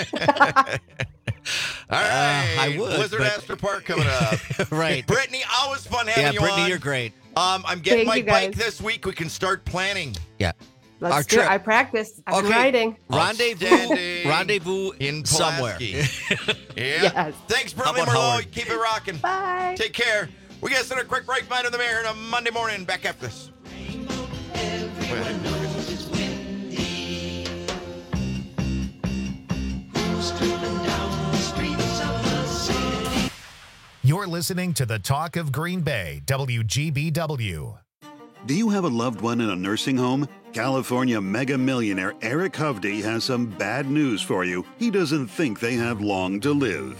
right. I would, Blizzard but- Astor Park coming up. Right. Brittany, always fun having Yeah, you Brittany, on. you're great. Um, I'm getting Thank my you, bike guys. this week. We can start planning. Yeah. Let's Our do trip. it. I practiced. I've been Okay. riding. Rendezvous. Outstanding. Rendezvous In somewhere. Pulaski. Yeah. Yes. Thanks, How Brittany about Merlot. Howard? Keep it rocking. Bye. Take care. We got to send a quick break. Mind of the Mayor on a Monday morning. Back after this. Wait, I didn't know this. You're listening to the Talk of Green Bay, W G B W. Do you have a loved one in a nursing home? California mega millionaire Eric Hovde has some bad news for you. He doesn't think they have long to live.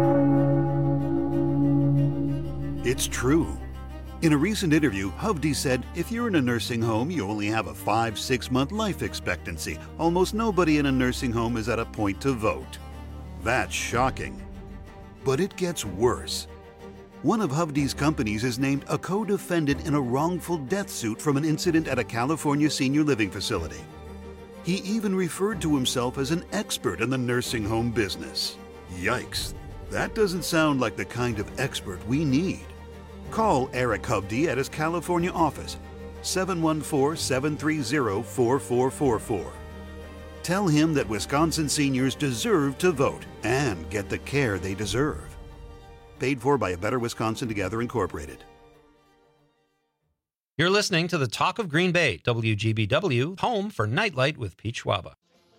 It's true. In a recent interview, Hovde said, if you're in a nursing home, you only have a five, six month life expectancy. Almost nobody in a nursing home is at a point to vote. That's shocking. But it gets worse. One of Hovde's companies is named a co-defendant in a wrongful death suit from an incident at a California senior living facility. He even referred to himself as an expert in the nursing home business. Yikes. That doesn't sound like the kind of expert we need. Call Eric Hovde at his California office, seven one four, seven three zero, four four four four. Tell him that Wisconsin seniors deserve to vote and get the care they deserve. Paid for by A Better Wisconsin Together Incorporated. You're listening to the Talk of Green Bay, W G B W, home for Nightlight with Pete Schwaba.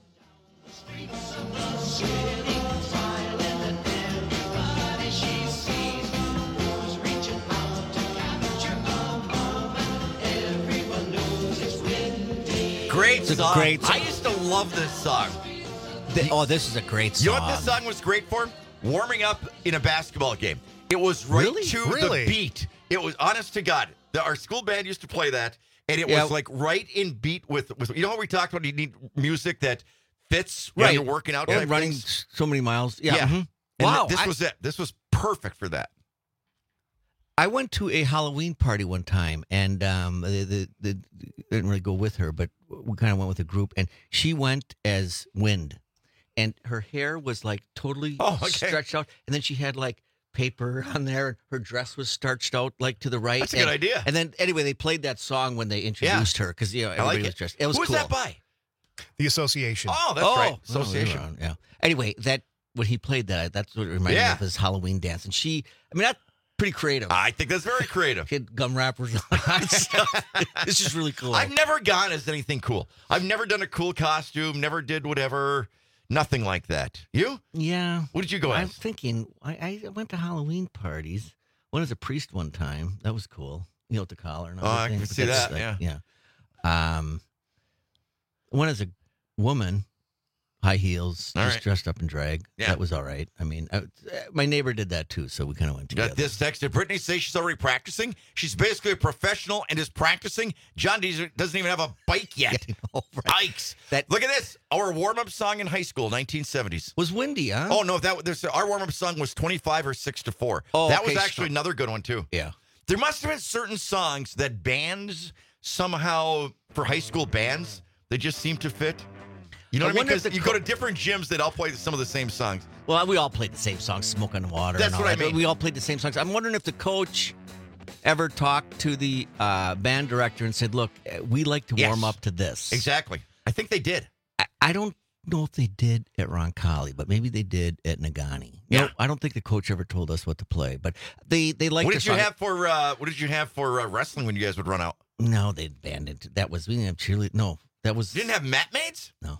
Great It's a song. great song. I used to love this song. Th- oh, this is a great You song. know what this song was great for? Warming up in a basketball game. It was right Really? to Really? the beat. It was, honest to God, the, our school band used to play that, and it Yeah. was like right in beat with, with. You know how we talked about you need music that fits when Right. you're working out, Or type running things? so many miles. Yeah. Yeah. mhm. And Wow. th- this I- was it. This was perfect for that. I went to a Halloween party one time, and um, the, the, the didn't really go with her, but we kind of went with a group, and she went as Wind, and her hair was like totally Oh, okay. stretched out, and then she had like paper on there, and her dress was starched out like to the right. That's a and, good idea. And then anyway, they played that song when they introduced her because you know I everybody like was it. dressed. It was Who was cool. that by? The association. Oh, that's oh, right. oh, they were Association. on, yeah. Anyway, that when he played that, that's what it reminded Yeah. me of his Halloween dance, and she, I mean, that's pretty creative. I think that's very creative. She had gum wrappers on and stuff. It's just really cool. I've never gone as anything cool. I've never done a cool costume, never did whatever, nothing like that. You? Yeah. What did you go I'm as? thinking, I, I went to Halloween parties. Went as a priest one time. That was cool. You know, with the collar and all Oh, that I thing. can But see that's that, like- yeah. Um, went as a woman, high heels, All just right. dressed up in drag. Yeah. That was all right. I mean, I, my neighbor did that too, so we kind of went together. Got this text. Did Brittany say she's already practicing? She's basically a professional and is practicing. John Deezer doesn't even have a bike yet. Bikes. That- Look at this. Our warm-up song in high school, nineteen seventies. Was windy, huh? Oh, no. that there's Our warm-up song was twenty-five or six to four. Oh, that okay, was actually so- another good one, too. Yeah. There must have been certain songs that bands somehow, for high school bands, they just seem to fit. You know I what I mean? wonder if Because the you co- go to different gyms that all play some of the same songs. Well, we all played the same song, Smoke on the Water. That's and all what I that. mean. We all played the same songs. I'm wondering if the coach ever talked to the uh, band director and said, look, uh, we like to Yes. warm up to this. Exactly. I think they did. I, I don't know if they did at Roncalli, but maybe they did at Nagani. Yeah. No, I don't think the coach ever told us what to play, but they, they liked What the did you song. have for uh, What did you have for uh, wrestling when you guys would run out? No, they banned it. That was, we didn't have cheerleading. No, that was. You didn't have mat maids? No.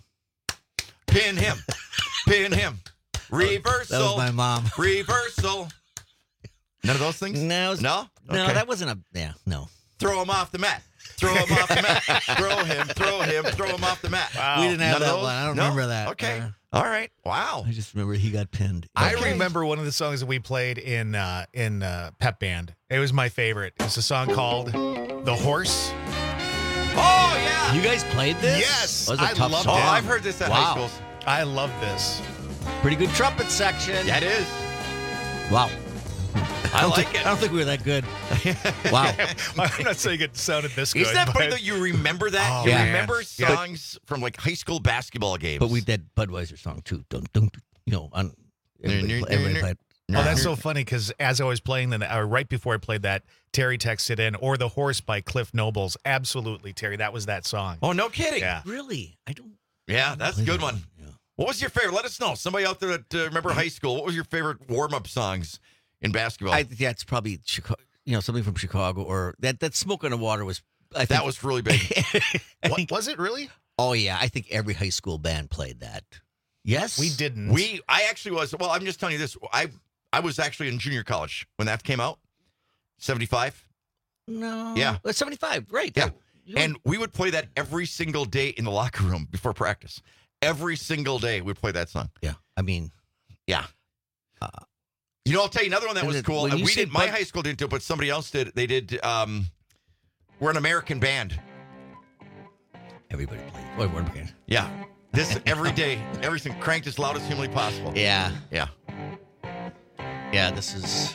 Pin him. Pin him. Reversal. That was my mom. Reversal. None of those things? No, it was- No? No, Okay. that wasn't a, yeah, no. Throw him off the mat. Throw him off the mat. Throw him, throw him, throw him off the mat. Wow. We didn't have None of that those? one. I don't No? remember that. Okay. Uh, All right. Wow. I just remember he got pinned. I Okay. remember one of the songs that we played in uh, in uh, Pep Band. It was my favorite. It's a song called "The Horse." Oh yeah. You guys played this? Yes, That was a I tough loved song. it. Oh, I've heard this at Wow. high schools. I love this. Pretty good trumpet section. Yeah, it is. Wow. I, don't like think, it. I don't think we were that good. Wow. I'm not saying it sounded this good. Isn't that funny but- that you remember that? Oh, you man. remember Yeah. songs from like high school basketball games. But we did Budweiser song too. Dun, dun, dun, you know, on everybody, play- everybody played. Oh, that's so funny because as I was playing, then uh, right before I played that, Terry texted in, "Or the Horse" by Cliff Nobles. Absolutely, Terry, that was that song. Oh, no kidding. Yeah. Really? I don't. Yeah, that's a good one. Yeah. What was your favorite? Let us know. Somebody out there that uh, remember high school. What was your favorite warm-up songs in basketball? I think that's probably Chicago, you know, something from Chicago or that that Smoke on the Water was. I think, that was really big. What, was it really? Oh yeah, I think every high school band played that. Yes, We didn't. We, I actually was. Well, I'm just telling you this. I, I was actually in junior college when that came out. seventy-five. No. Yeah. Uh, seventy-five. Right. Yeah. You- And we would play that every single day in the locker room before practice. Every single day we'd play that song. Yeah. I mean, Yeah. Uh, You know, I'll tell you another one that and was it- cool. when Uh, you We say did. My Bud- high school didn't do it, but somebody else did. They did. Um, we're an American band. everybody played. Boy, we're okay. Yeah. This every day, everything cranked as loud as humanly possible. Yeah. Yeah. Yeah. This is.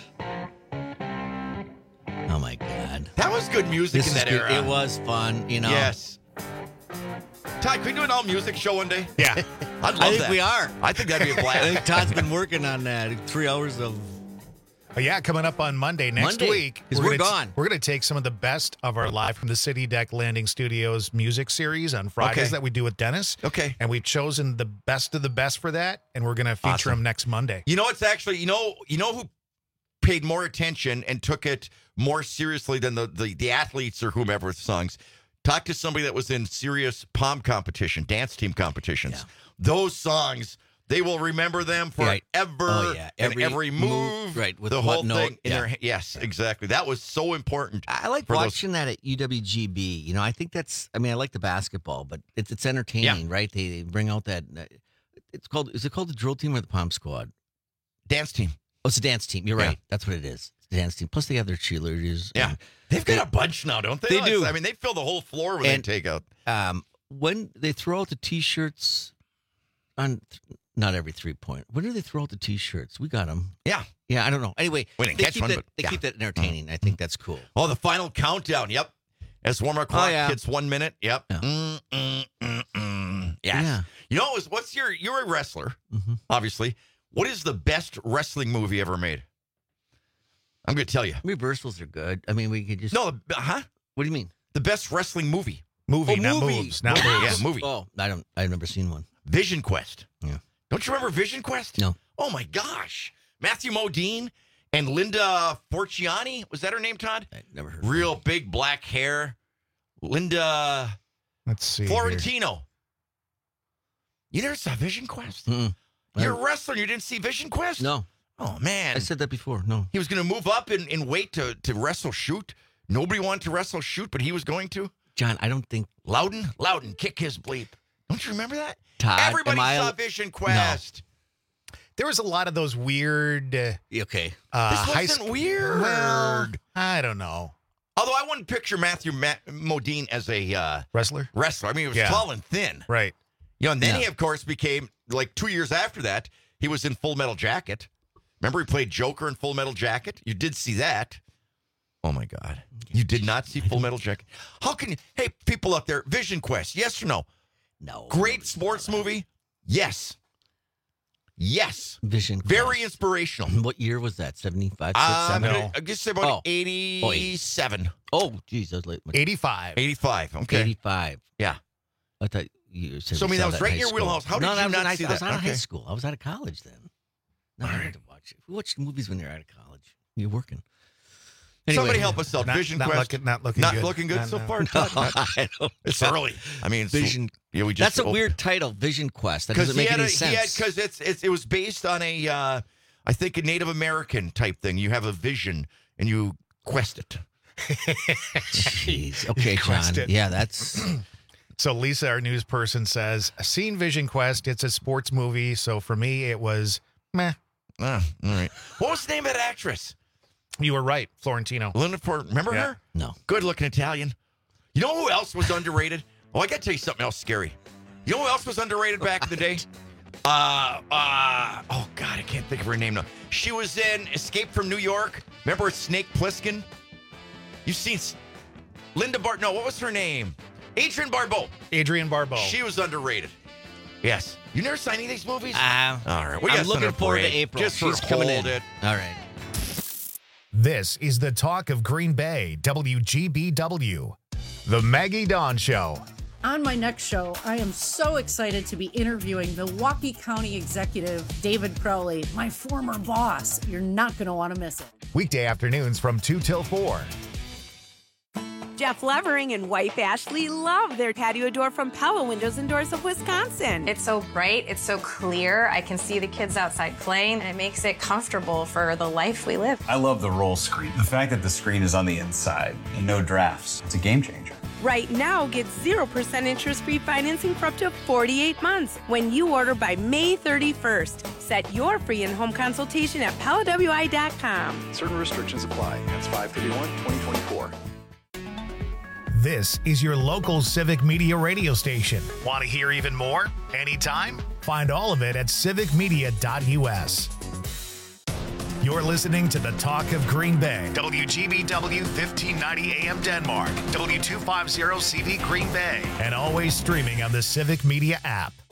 Oh my God. That was good music This in is that good. era. It was fun. You know. Yes. Todd, can we do an all music show one day? Yeah. I'd love I think that. we are. I think that'd be a I blast. think Todd's been working on that. Three hours of. Oh, yeah, coming up on Monday next Monday, week. 'cause we're gonna gone. We're going to take some of the best of our Live from the City Deck Landing Studios music series on Fridays Okay. that we do with Dennis. Okay. And we've chosen the best of the best for that, and we're going to feature Awesome. them next Monday. You know what's actually, you know, you know who paid more attention and took it more seriously than the the, the athletes or whomever with songs? Talk to somebody that was in serious pom competition, dance team competitions. Yeah. Those songs, they will remember them forever. Right. Oh, yeah. Every, Every and every move, move, right, with the what whole note, thing. In yeah. their, yes, exactly. That was so important. I like for those- watching that at U W G B. You know, I think that's. I mean, I like the basketball, but it's it's entertaining, right? They, they bring out that. Uh, it's called. Is it called the drill team or the pom squad? Dance team. Oh, it's a dance team. You're Yeah. right. That's what it is. It's a dance team. Plus, they have their cheerleaders. Yeah. and- They've got a bunch now, don't they? They Oh, do. it's- I mean, they fill the whole floor when And- they take out. Um, when they throw out the T-shirts on, not every three point. When do they throw out the T-shirts? We got them. Yeah. Yeah, I don't know. Anyway, We didn't they catch keep one, that, but they yeah. keep that entertaining. I think that's cool. Oh, the final countdown. Yep. As warm-up clock Oh, yeah. hits one minute. Yep. Yeah. Mm, mm, mm, mm. Yes. Yeah. You know, is what's your? You're a wrestler, Mhm. obviously. What is the best wrestling movie ever made? I'm going to tell you. Reversals are good. I mean, we could just. No, the, huh? What do you mean? The best wrestling movie. Movie, Oh, not movie. moves. Not Movie, moves. yeah, movie. Oh, I don't. I've never seen one. Vision Quest. Yeah. Don't you remember Vision Quest? No. Oh my gosh, Matthew Modine and Linda Forciani. Was that her name, Todd? I never heard. Real big black hair. Linda Let's see. here. Florentino. You never saw Vision Quest? Mm-mm. You're a wrestler. You didn't see Vision Quest? No, Oh man, I said that before. No. he was going to move up in, in weight to to wrestle shoot. Nobody wanted to wrestle shoot, but he was going to. John, I don't think Loudon, Loudon, kick his bleep. Don't you remember that? Todd. Everybody am I, saw Vision Quest. There was a lot of those weird uh, Okay. uh, This high wasn't sc- weird. Well, I don't know. Although I wouldn't picture Matthew Ma- Modine as a uh, Wrestler? wrestler. I mean, he was Yeah. tall and thin. Right. You know, and then Yeah. he, of course, became, like two years after that, he was in Full Metal Jacket. Remember he played Joker in Full Metal Jacket? You did see that. Oh, my God. You did not see Full Metal Jacket? How can you? Hey, people out there, Vision Quest, yes or no? No. Great sports movie? Yes. Yes. Vision. Very Quest. inspirational. What year was that? seventy-five, Uh, six, I'm seven? gonna- I guess about Oh. eighty-seven. Oh, geez, that was late. eighty-five. eighty-five. Okay. eighty-five. Yeah. I thought you said. So, I we mean, saw that was in right high in your school. wheelhouse. How no, did that you was not in high- see I was that? out of high Okay. school. I was out of college then. No, All I right. had to watch it. Who watched movies when you're out of college? You're working. Anyway. Somebody help us out. Not- Vision not Quest. looking- not looking Not good. looking good No, so no. far. No, Todd. Not- I don't. It's early. I mean, it's, Vision. Yeah, we just That's a opened- weird title, Vision Quest. That Because doesn't he make had any a, he had sense. because it's, it's it was based on a uh, I think a Native American type thing. You have a vision and you quest it. Jeez. Okay, John. Question. Yeah, that's. So Lisa, our news person, says, seen Vision Quest. It's a sports movie. So for me, it was meh. Ah, all right. What was the name of that actress? You were right, Florentino. Linda Ford. Remember Yeah. her? No. Good looking Italian. You know who else was underrated? Oh, I got to tell you something else scary. You know who else was underrated back in the day? Uh, uh, oh, God, I can't think of her name now. She was in Escape from New York. Remember Snake Plissken? You've seen S- Linda Bart. No, what was her name? Adrienne Barbeau. Adrienne Barbeau. She was underrated. Yes. You never saw any of these movies? Uh, All right. We I'm got looking something forward to parade. April. Just She's for coming hold in. it. All right. This is the talk of Green Bay, W G B W. The Maggie Dawn Show. On my next show, I am so excited to be interviewing Milwaukee County Executive David Crowley, my former boss. You're not going to want to miss it. Weekday afternoons from two till four. Jeff Levering and wife Ashley love their patio door from Pella Windows and Doors of Wisconsin. It's so bright, it's so clear. I can see the kids outside playing, and it makes it comfortable for the life we live. I love the roll screen. The fact that the screen is on the inside and no drafts, it's a game changer. Right now, get zero percent interest-free financing for up to forty-eight months when you order by May thirty-first. Set your free in-home consultation at Pella W I dot com. Certain restrictions apply. That's five thirty-one twenty twenty-four. This is your local Civic Media radio station. Want to hear even more? Anytime? Find all of it at civic media dot U S. You're listening to the Talk of Green Bay. W G B W fifteen ninety A M Denmark. W two fifty C V Green Bay. And always streaming on the Civic Media app.